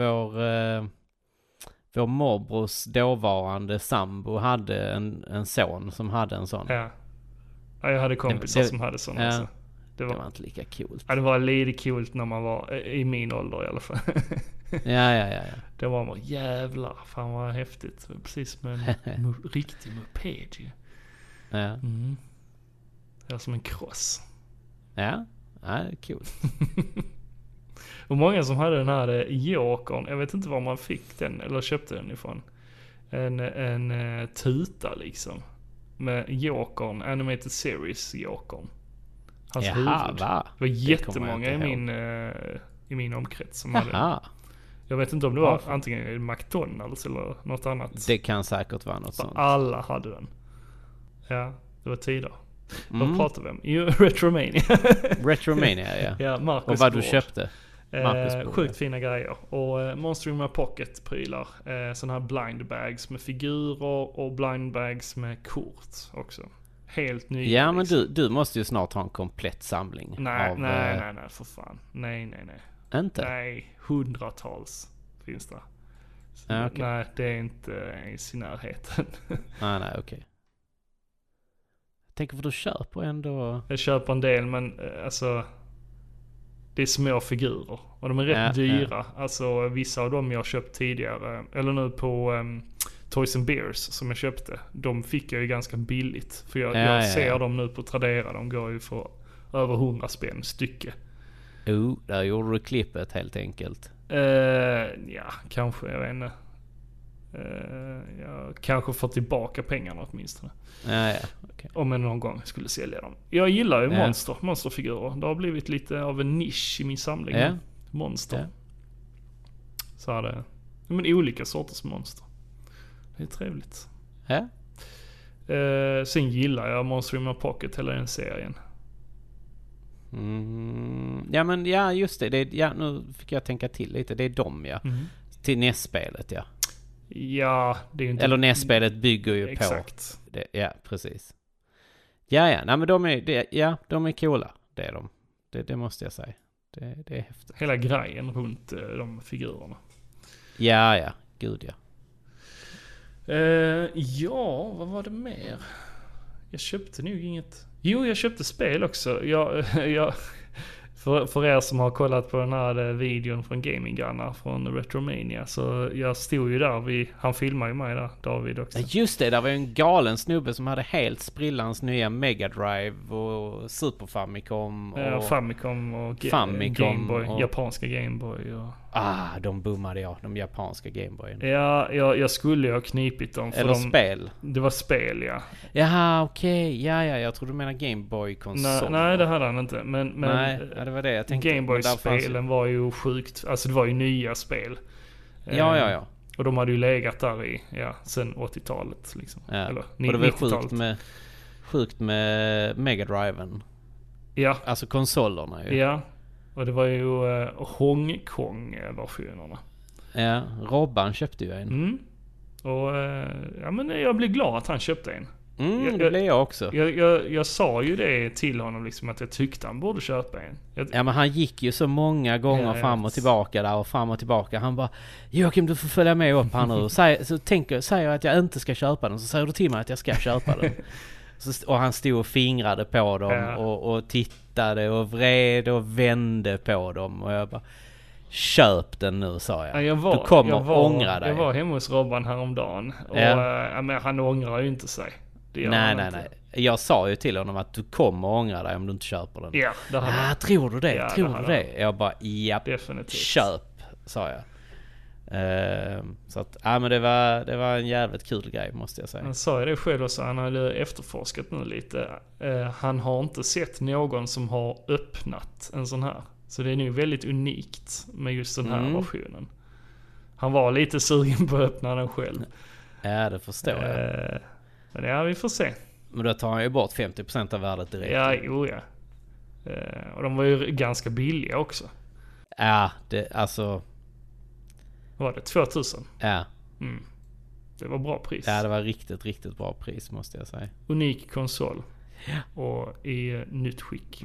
vår morbrors dåvarande sambo hade en son som hade en sån. Ja, jag hade kompisar som hade sådana. Ja. Alltså. Det var inte lika coolt. Ja, det var lite coolt när man var i min ålder i alla fall. Ja. Det var man, jävlar, fan vad häftigt. Precis med en riktig moped ju. Ja. Mm. Det var som en cross. Ja, kul. Och många som hade den här Jokern, jag vet inte var man fick den eller köpte den ifrån. En tuta liksom. Med Jokern, Animated Series Jokern. Hans huvud. Va? Det var jättemånga i min omkrets som hade den. Jag vet inte om det var antingen McDonalds eller något annat. Det kan säkert vara något sånt. Alla hade den. Ja, det var tider. Vad pratar vi om? Jo, Retromania. Retromania, ja. Marcus och vad Gård. Du köpte? Sjukt fina grejer. Och Monster in My Pocket-prylar. Sådana här blind bags med figurer och blind bags med kort också. Helt nya. Ja, men liksom. du måste ju snart ha en komplett samling. Nej, för fan. Nej. Inte? Nej, hundratals finns det. Okay. Nej, det är inte ens i närheten. Nej, okej. Jag tänker för du köper ändå... Jag köper en del, men alltså... Det är små figurer. Och de är rätt dyra. Ja. Alltså vissa av dem jag köpt tidigare. Eller nu på Toys and Bears som jag köpte. De fick jag ju ganska billigt. För jag ser dem nu på Tradera. De går ju för över 100 spänn stycke. Där gjorde du klippet helt enkelt. Ja, kanske. Jag vet inte. Jag kanske får tillbaka pengarna åtminstone. Ja, okay. Om jag någon gång skulle sälja dem. Jag gillar ju monsterfigurer. Det har blivit lite av en nisch i min samling. Monster. Ja. Så är det. Men olika sorters monster. Det är trevligt. Ja. Sen gillar jag Monster in My Pocket, hela den serien. Ja, men ja, just det. Nu fick jag tänka till lite. Det är dem, ja. Till NES-spelet, ja. Ja, det är ju inte... Eller NES-spelet bygger ju exakt på det. Ja, precis. Ja. Nej, men de är coola. Det är de. Det måste jag säga. Det är häftigt. Hela grejen runt de figurerna. Ja. Gud, ja. Ja, vad var det mer? Jag köpte nog inget... Jo, jag köpte spel också. Jag för er som har kollat på den här videon från Gaminggrannar från Retromania, så jag stod ju där, han filmade ju mig där, David också. Just det, där var ju en galen snubbe som hade helt sprillans nya Mega Drive och Super Famicom och Famicom och Game Boy, japanska Game Boy och... de boomade de japanska Game Boyen. Ja, jag skulle ju ha knipit dem. Eller spel. Det var spel, ja. Jaha, okej. Ja, jag tror du menar Game Boy-konsol. Nej, det hade han inte. Men nej, det var det jag tänkte. Game Boy-spelen var ju sjukt. Alltså det var ju nya spel. Ja. Och de hade ju legat där sen 80-talet liksom. Ja. Eller och det var 90-talet. Sjukt med Mega Driven. Ja. Alltså konsolerna ju. Ja. Och det var ju Hongkong-versionerna. Ja, Robban köpte ju en. Och men jag blev glad att han köpte en. Det blev jag också. Jag sa ju det till honom liksom, att jag tyckte han borde köpa en. Ja, men han gick ju så många gånger fram och tillbaka där och fram och tillbaka. Han bara, Joakim, du får följa med upp här nu. Säger att jag inte ska köpa den, så säger du till mig att jag ska köpa den. Och han stod och fingrade på dem och tittade och vred och vände på dem. Och jag bara, köp den nu, sa jag. Du kommer ångra dig. Jag var hemma hos Robban häromdagen. Och men han ångrar ju inte sig. Nej. Jag sa ju till honom att du kommer ångra dig om du inte köper den. Ja, tror du det? Ja, tror du det? Jag bara, definitivt. Köp, sa jag. Så att, men det var en jävligt kul grej, måste jag säga. Han sa ju det själv också, han hade efterforskat nu lite. Han har inte sett någon som har öppnat en sån här. Så det är nu väldigt unikt med just den här versionen. Han var lite sugen på att öppna den själv. Ja, det förstår jag. Men vi får se. Men då tar han ju bort 50% av värdet direkt. Ja, och de var ju ganska billiga också. Ja, alltså... Var det 2000? Ja. Det var bra pris. Ja, det var riktigt, riktigt bra pris, måste jag säga. Unik konsol. Ja. Och i nytt skick.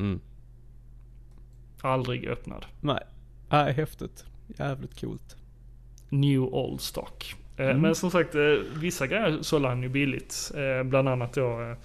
Aldrig öppnad. Nej, häftigt. Jävligt coolt. New old stock. Men som sagt, vissa grejer sålde han ju billigt. Bland annat då...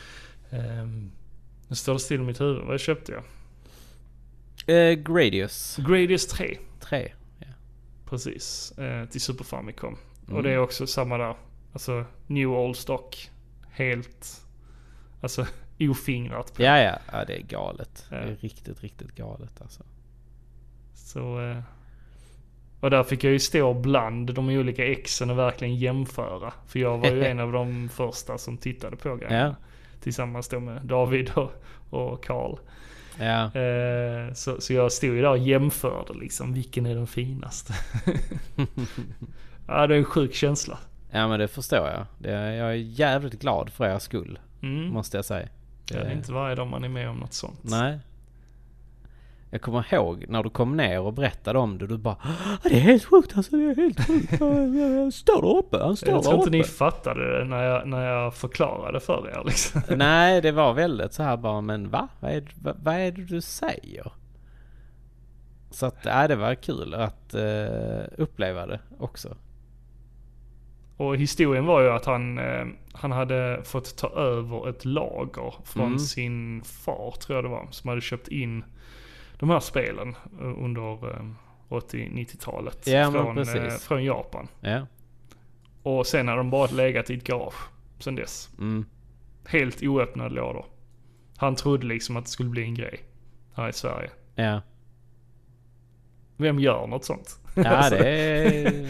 nu står det still i mitt huvud. Vad köpte jag? Gradius 3. 3, ja. Precis. Till Super Famicom. Och det är också samma där. Alltså, new old stock. Helt... Alltså, ofingrat på. Ja, det är galet. Det är riktigt, riktigt galet alltså. Så... Och där fick jag ju stå bland de olika exen och verkligen jämföra. För jag var ju en av de första som tittade på grejerna. Ja. Tillsammans då med David och Carl. Ja. Så jag stod ju där och jämförde liksom, vilken är den finaste? Ja, det är en sjuk känsla. Ja, men det förstår jag. Jag är jävligt glad för er skull, måste jag säga. Det är inte varje dag man är med om något sånt. Nej. Jag kommer ihåg när du kom ner och berättade om det. Du bara, det är helt sjukt alltså, det är helt sjukt. Han står där uppe, Jag tror inte ni fattade det när jag förklarade för er liksom. Nej, det var väldigt så här bara, men va? Vad är det du säger? Så att, det var kul att uppleva det också. Och historien var ju att han hade fått ta över ett lager från sin far, tror jag det var, som hade köpt in de här spelen under 80-90-talet från Japan. Ja. Och sen har de bara legat i ett garage sen dess. Helt oöppnade lådor. Han trodde liksom att det skulle bli en grej här i Sverige. Ja. Vem gör något sånt? Ja, det är...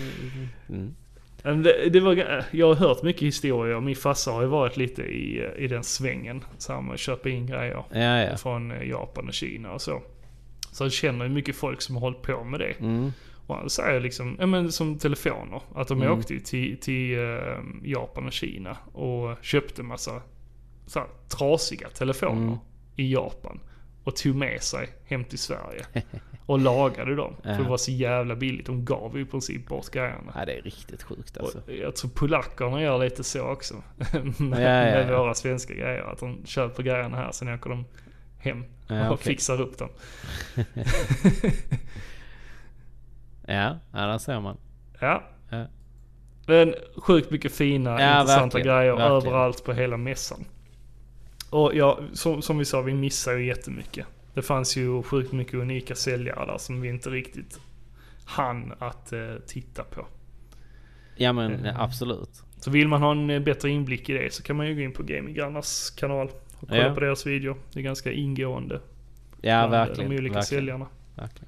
Det var, jag har hört mycket historier och min farsa har ju varit lite i den svängen. Så han köper in grejer från Japan och Kina och så. Så jag känner ju mycket folk som har hållit på med det. Och han säger liksom, som telefoner. Att de åkte till Japan och Kina och köpte massa så här, trasiga telefoner i Japan. Och tog med sig hem till Sverige. Och lagade dem. För det var så jävla billigt. De gav ju i princip bort grejerna. Ja, det är riktigt sjukt alltså. Och jag tror polackerna gör lite så också. med våra svenska grejer. Att de köper grejerna här, sen åker de hem och fixar upp dem. Ja, där ser man. Ja. Men sjukt mycket fina, intressanta grejer överallt på hela mässan. Och som vi sa, vi missar ju jättemycket. Det fanns ju sjukt mycket unika säljare där som vi inte riktigt hann att titta på. Ja, men absolut. Så vill man ha en bättre inblick i det så kan man ju gå in på Gaming Grannars kanal och kolla på deras video. Det är ganska ingående. Ja, verkligen. De olika säljarna. Verkligen.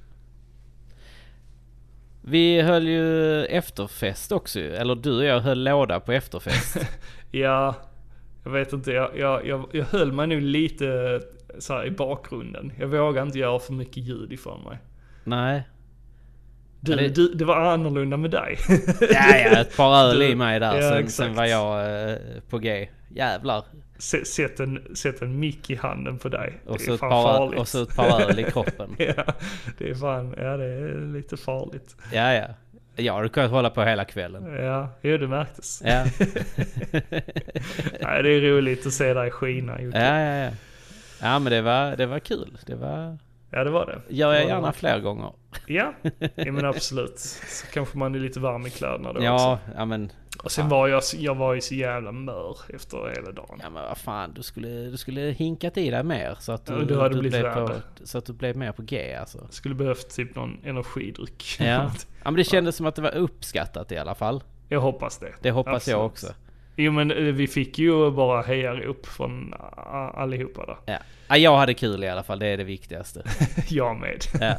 Vi höll ju efterfest också. Eller du och jag höll låda på efterfest. Ja, jag vet inte. Jag höll mig nu lite så här i bakgrunden. Jag vågar inte göra för mycket ljud ifrån mig. Nej. Det var annorlunda med dig. Ja, ett par öl i mig där. Sen var jag på G. Jävlar. Sätt en mick i handen på dig. Och det så är fan farligt. Och så ett par öl i kroppen. Ja, det är fan, det är lite farligt. Ja. Ja, du kan hålla på hela kvällen. Ja, jo, det märktes. Ja. Nej, det är roligt att se dig skina, Jocke. Ja. Ja, men det var kul. Det var... Ja, det var det. Gör jag gärna fler gånger. Ja, men absolut. Så kanske man är lite varm i kläderna då också. Ja, men... Och sen var jag var ju så jävla mör efter hela dagen. Ja, men vad fan, du skulle hinkat i dig mer så att Ja, hade blivit så att du blev mer på G alltså. Skulle behövt typ någon energidryck. Ja, men det kändes som att det var uppskattat i alla fall. Jag hoppas det. Det hoppas absolut. Jag också. Jo, men vi fick ju bara hejarop från allihopa där. Ja, jag hade kul i alla fall, det är det viktigaste. Jag med. Ja.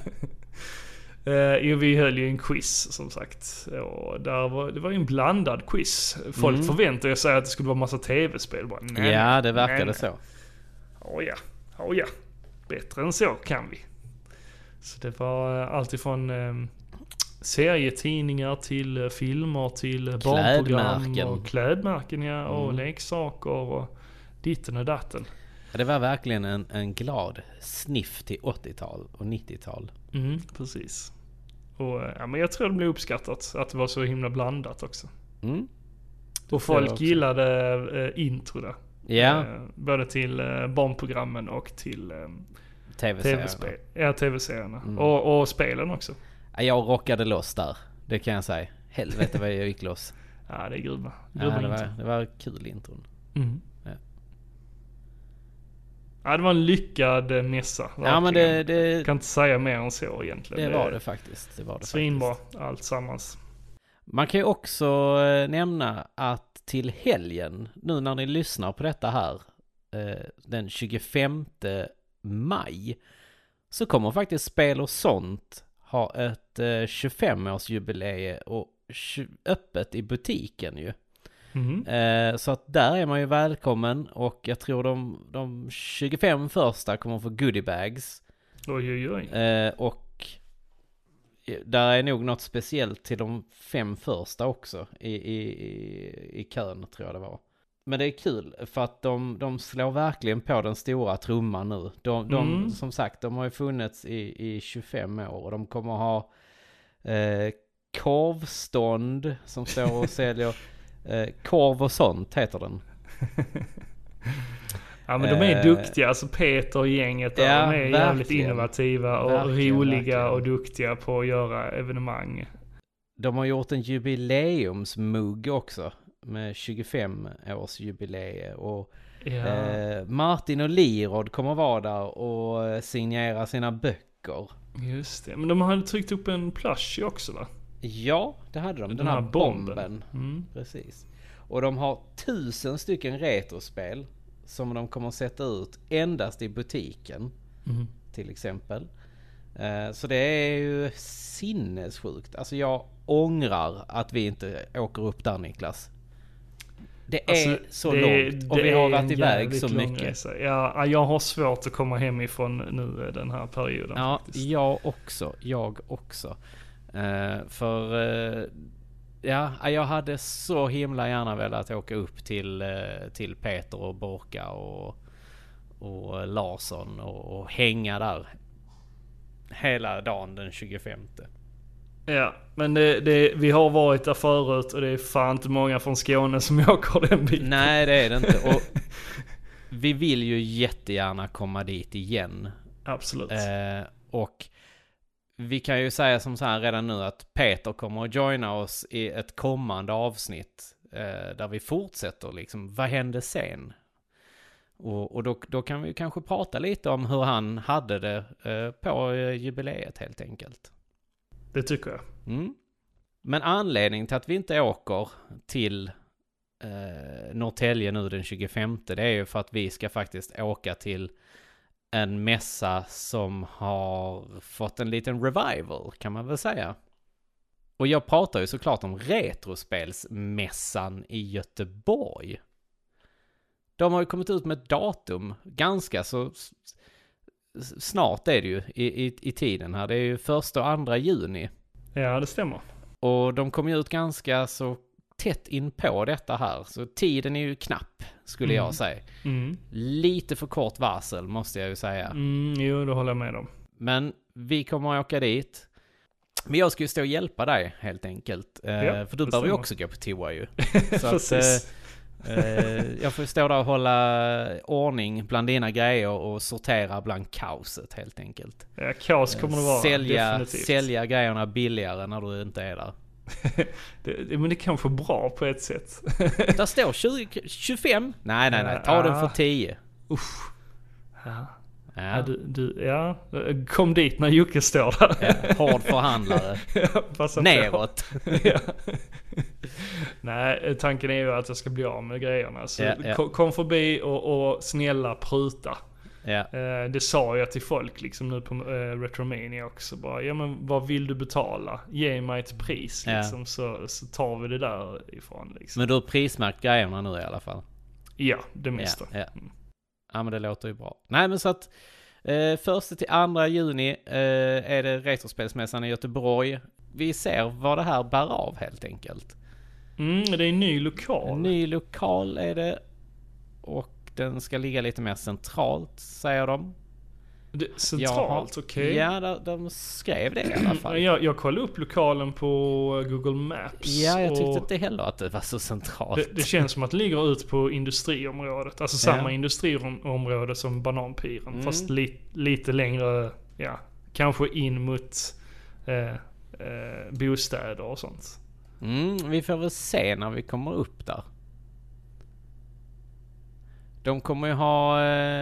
Vi höll ju en quiz som sagt. Och det var ju en blandad quiz. Folk förväntade sig att det skulle vara massa tv-spel. Bara, nej, det verkade så. Ja. Bättre än så kan vi. Så det var allt ifrån serietidningar till filmer till barnprogram och klädmärken och leksaker och ditten och datten. Det var verkligen en glad sniff till 80-tal och 90-tal. Precis. Och men jag tror det blev uppskattat att det var så himla blandat också. Och folk gillade introna. Ja. Både till barnprogrammen och till tv-serierna. tv-serierna. Och spelen också. Jag rockade loss där, det kan jag säga. Helvete vad jag gick loss. Ja, det är grymma det var kul intron. Ja, det var en lyckad mässa. Verkligen. Ja, men det kan inte säga mer än så egentligen. Det var det faktiskt. Svinbra allt sammans. Man kan ju också nämna att till helgen, nu när ni lyssnar på detta här, den 25 maj, så kommer faktiskt Spel och sånt ha ett 25-årsjubileum och öppet i butiken ju. Så att där är man ju välkommen, och jag tror de 25 första kommer få goodiebags. Oj. Och där är nog något speciellt till de 5 första också i kön, tror jag det var. Men det är kul för att de slår verkligen på den stora trumman nu. De som sagt, de har ju funnits i 25 år och de kommer ha korvstånd som står och säljer korv och sånt heter den. Ja, men de är duktiga, alltså Peter och gänget där, de är jävligt innovativa och roliga och duktiga på att göra evenemang. De har gjort en jubileumsmugg också med 25-årsjubileum och Martin och Lirod kommer vara där och signera sina böcker. Just det, men de hade tryckt upp en plushie också va? Ja, det hade de. Den här bomben. Precis. Och de har 1000 stycken retrospel som de kommer att sätta ut endast i butiken. Till exempel. Så det är ju sinnessjukt. Alltså jag ångrar att vi inte åker upp där, Niklas. Det är så långt och vi har varit iväg så mycket. Ja, jag har svårt att komma hemifrån nu den här perioden. Ja, faktiskt. Jag också. Jag hade så himla gärna velat åka upp till Peter och Borka och Larsson och hänga där hela dagen den 25. Ja, men vi har varit där förut och det är fan inte många från Skåne som åker den biten. Nej, det är det inte. Och vi vill ju jättegärna komma dit igen. Absolut. Och vi kan ju säga som så här redan nu att Peter kommer att joina oss i ett kommande avsnitt där vi fortsätter liksom, vad hände sen? Och då kan vi kanske prata lite om hur han hade det på jubileet helt enkelt. Det tycker jag. Men anledningen till att vi inte åker till Norrtälje nu den 25, det är ju för att vi ska faktiskt åka till en mässa som har fått en liten revival, kan man väl säga. Och jag pratar ju såklart om Retrospelsmässan i Göteborg. De har ju kommit ut med ett datum ganska så snart är det ju i tiden här. Det är ju 1 och 2 juni. Ja, det stämmer. Och de kom ju ut ganska så tätt in på detta här. Så tiden är ju knapp, skulle jag säga. Lite för kort varsel, måste jag ju säga. Jo, det håller jag med om. Men vi kommer att åka dit. Men jag ska ju stå och hjälpa dig helt enkelt. För du behöver ju också gå på toa ju. Så att, jag får stå där och hålla ordning bland dina grejer och sortera bland kaoset helt enkelt. Ja, kaos kommer det vara. Definitivt. Sälja grejerna billigare när du inte är där. Men det kanske är bra på ett sätt. Där står 25. Nej. Ta den för 10. Usch. Ja. Ja. Kom dit när Jocke står där. Ja, hård förhandlare. Neråt. Ja. Nej, tanken är ju att jag ska bli av med grejerna. Så kom förbi och snälla pruta. Ja. Det sa jag till folk liksom nu på Retromania också. Bara, ja men vad vill du betala? Ge mig ett pris liksom, så tar vi det där ifrån liksom. Men du har prismärkt grejerna nu i alla fall? Ja, det mesta. Ja, men det låter ju bra. Nej, men så att 1-2 juni är det Retrospelsmässan i Göteborg. Vi ser vad det här bär av helt enkelt. Det är en ny lokal. En ny lokal är det. Och den ska ligga lite mer centralt, säger de. Centralt, okej. Ja, de skrev det i alla fall. Jag kollade upp lokalen på Google Maps. Ja, jag tyckte inte heller att det var så centralt. Det känns som att det ligger ut på industriområdet. Alltså samma industriområde som Bananpiren. Fast lite längre, kanske in mot bostäder och sånt. Vi får väl se när vi kommer upp där. De kommer ju ha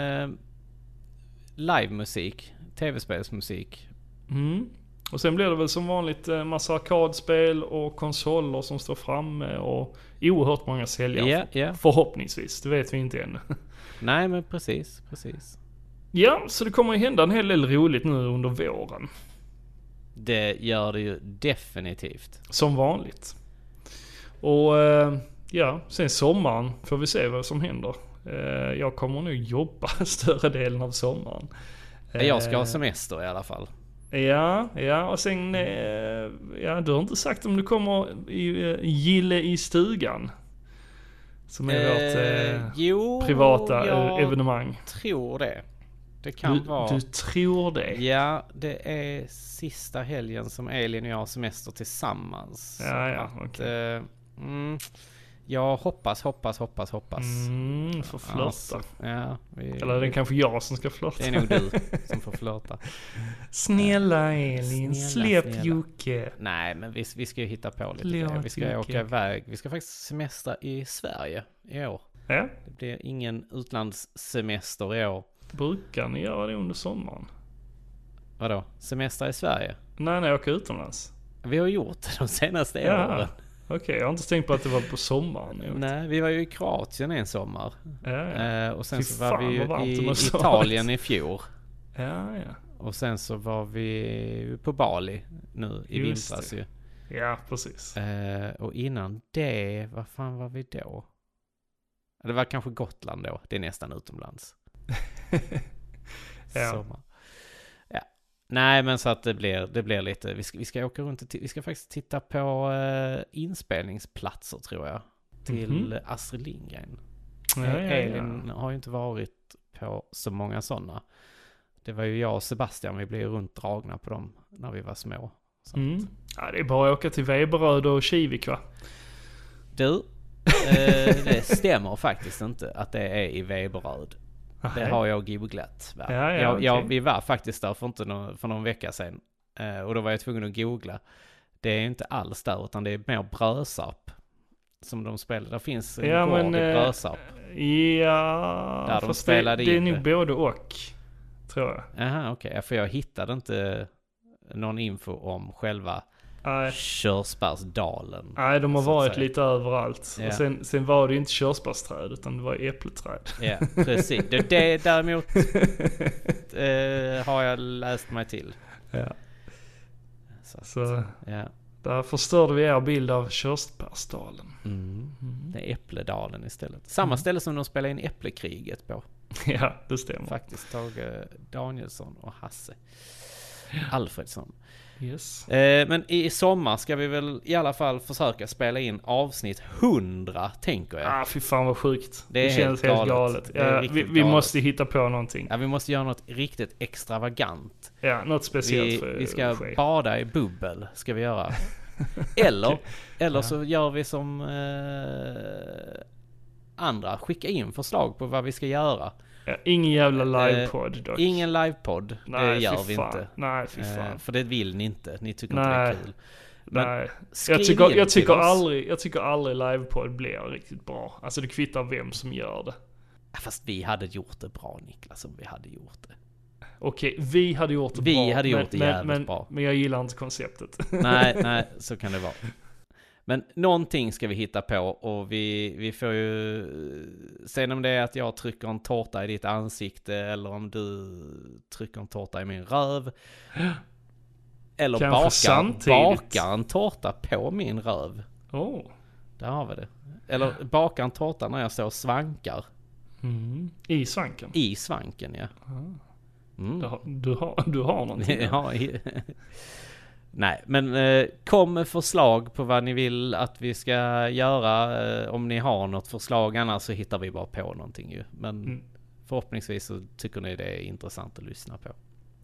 livemusik, tv-spelsmusik. Och sen blir det väl som vanligt massa arkadspel och konsoler som står framme och oerhört många säljare. Förhoppningsvis, det vet vi inte än. Nej, men precis. Ja, så det kommer ju hända en hel del roligt nu under våren. Det gör det ju definitivt. Som vanligt. Och sen sommaren får vi se vad som händer. Jag kommer nog jobba större delen av sommaren. Jag ska ha semester i alla fall. Ja, och sen du har inte sagt om du kommer i Gille i stugan. Som är vårt privata evenemang. Tror det. Det kan vara. Du tror det? Ja, det är sista helgen som Elin och jag har semester tillsammans. Okej. Jag hoppas. Får flörta. Alltså, eller det är kanske jag som ska flörta. Det är nog du som får flörta. Snälla Elin, släpp Jocke. Nej, men vi ska ju hitta på lite grejer. Vi ska åka iväg. Vi ska faktiskt semestra i Sverige i år. Ja. Det blir ingen utlandssemester i år. Brukar ni göra det under sommaren? Vadå? Semester i Sverige? Nej, jag åker utomlands. Vi har gjort det de senaste åren. Okej, jag har inte tänkt på att det var på sommaren. Nej, vi var ju i Kroatien en sommar. Och sen så var vi ju i Italien i fjol. Ja. Och sen så var vi på Bali nu i vintras ju. Ja, precis. Och innan det, vad fan var vi då? Det var kanske Gotland då. Det är nästan utomlands. Sommar. Ja. Nej, men så att det blir lite. Vi ska åka runt. Vi ska faktiskt titta på inspelningsplatser, tror jag. Till Astrid Lindgren. Elin har ju inte varit på så många sådana. Det var ju jag och Sebastian. Vi blev runt dragna på dem när vi var små. Ja, det är bara att åka till Veberöd och Kivik, va? Du, det stämmer faktiskt inte att det är i Veberöd. Det har jag googlat. Vi var faktiskt där för någon vecka sedan. Och då var jag tvungen att googla. Det är inte alls där, utan det är mer Brösarp som de spelar. Där finns en gård i Brösarp. Ja, där de spelade det är nog både och, tror jag. Aha, okej. För jag hittade inte någon info om själva Körsbärsdalen. Nej, de har varit lite överallt. Ja. Och sen var det ju inte körsbärsträd, utan det var äppleträd. Ja, precis. Det däremot har jag läst mig till. Ja. Så där förstörde vi er bild av Körsbärsdalen. Det är Äppledalen istället. Samma ställe som de spelade in Äpplekriget på. Ja, det stämmer. Faktiskt Tage Danielsson och Hasse. Alfredsson. Yes. Men i sommar ska vi väl i alla fall försöka spela in avsnitt 100, tänker jag. Fy fan vad sjukt. Det känns helt galet. Vi måste hitta på någonting. Ja, vi måste göra något riktigt extravagant. Ja, något speciellt. Vi ska bada i bubbel, ska vi göra. Eller så gör vi som andra. Skicka in förslag på vad vi ska göra. Ja, ingen jävla livepodd dock. Ingen livepodd, det gör vi inte. Nej, fy fan. För det vill ni inte. Ni tycker inte det är kul. Men nej. Jag tycker aldrig livepodd blir riktigt bra. Alltså det kvittar vem som gör det. Fast vi hade gjort det bra, Niklas, om vi hade gjort det. Okej, vi hade gjort det bra. Vi hade gjort det jävligt bra. Men jag gillar inte konceptet. Nej, så kan det vara. Men någonting ska vi hitta på, och vi får ju... Sen om det är att jag trycker en tårta i ditt ansikte, eller om du trycker en tårta i min röv. Eller bakar en tårta på min röv. Där har vi det. Eller bakar en tårta när jag står och svankar. I svanken? I svanken, ja. Du har någonting. Ja. Nej, men kom med förslag på vad ni vill att vi ska göra. Om ni har något förslag, annars så hittar vi bara på någonting ju. Men förhoppningsvis så tycker ni det är intressant att lyssna på.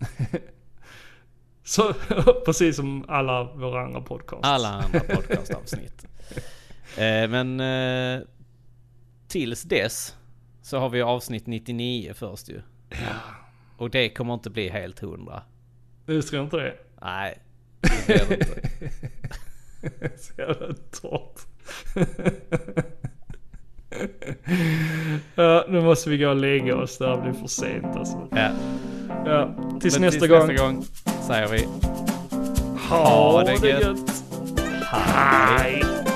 Så precis som alla våra andra podcasts. Alla andra podcastavsnitt. Men tills dess så har vi avsnitt 99 först ju. Ja. Och det kommer inte bli helt 100. Du tror inte det? Nej, det blir det inte. Så jävla torrt. Ja, nu måste vi gå och lägga oss. Där blir för sent alltså. Ja. Tills nästa gång säger vi ha det gött. Hej.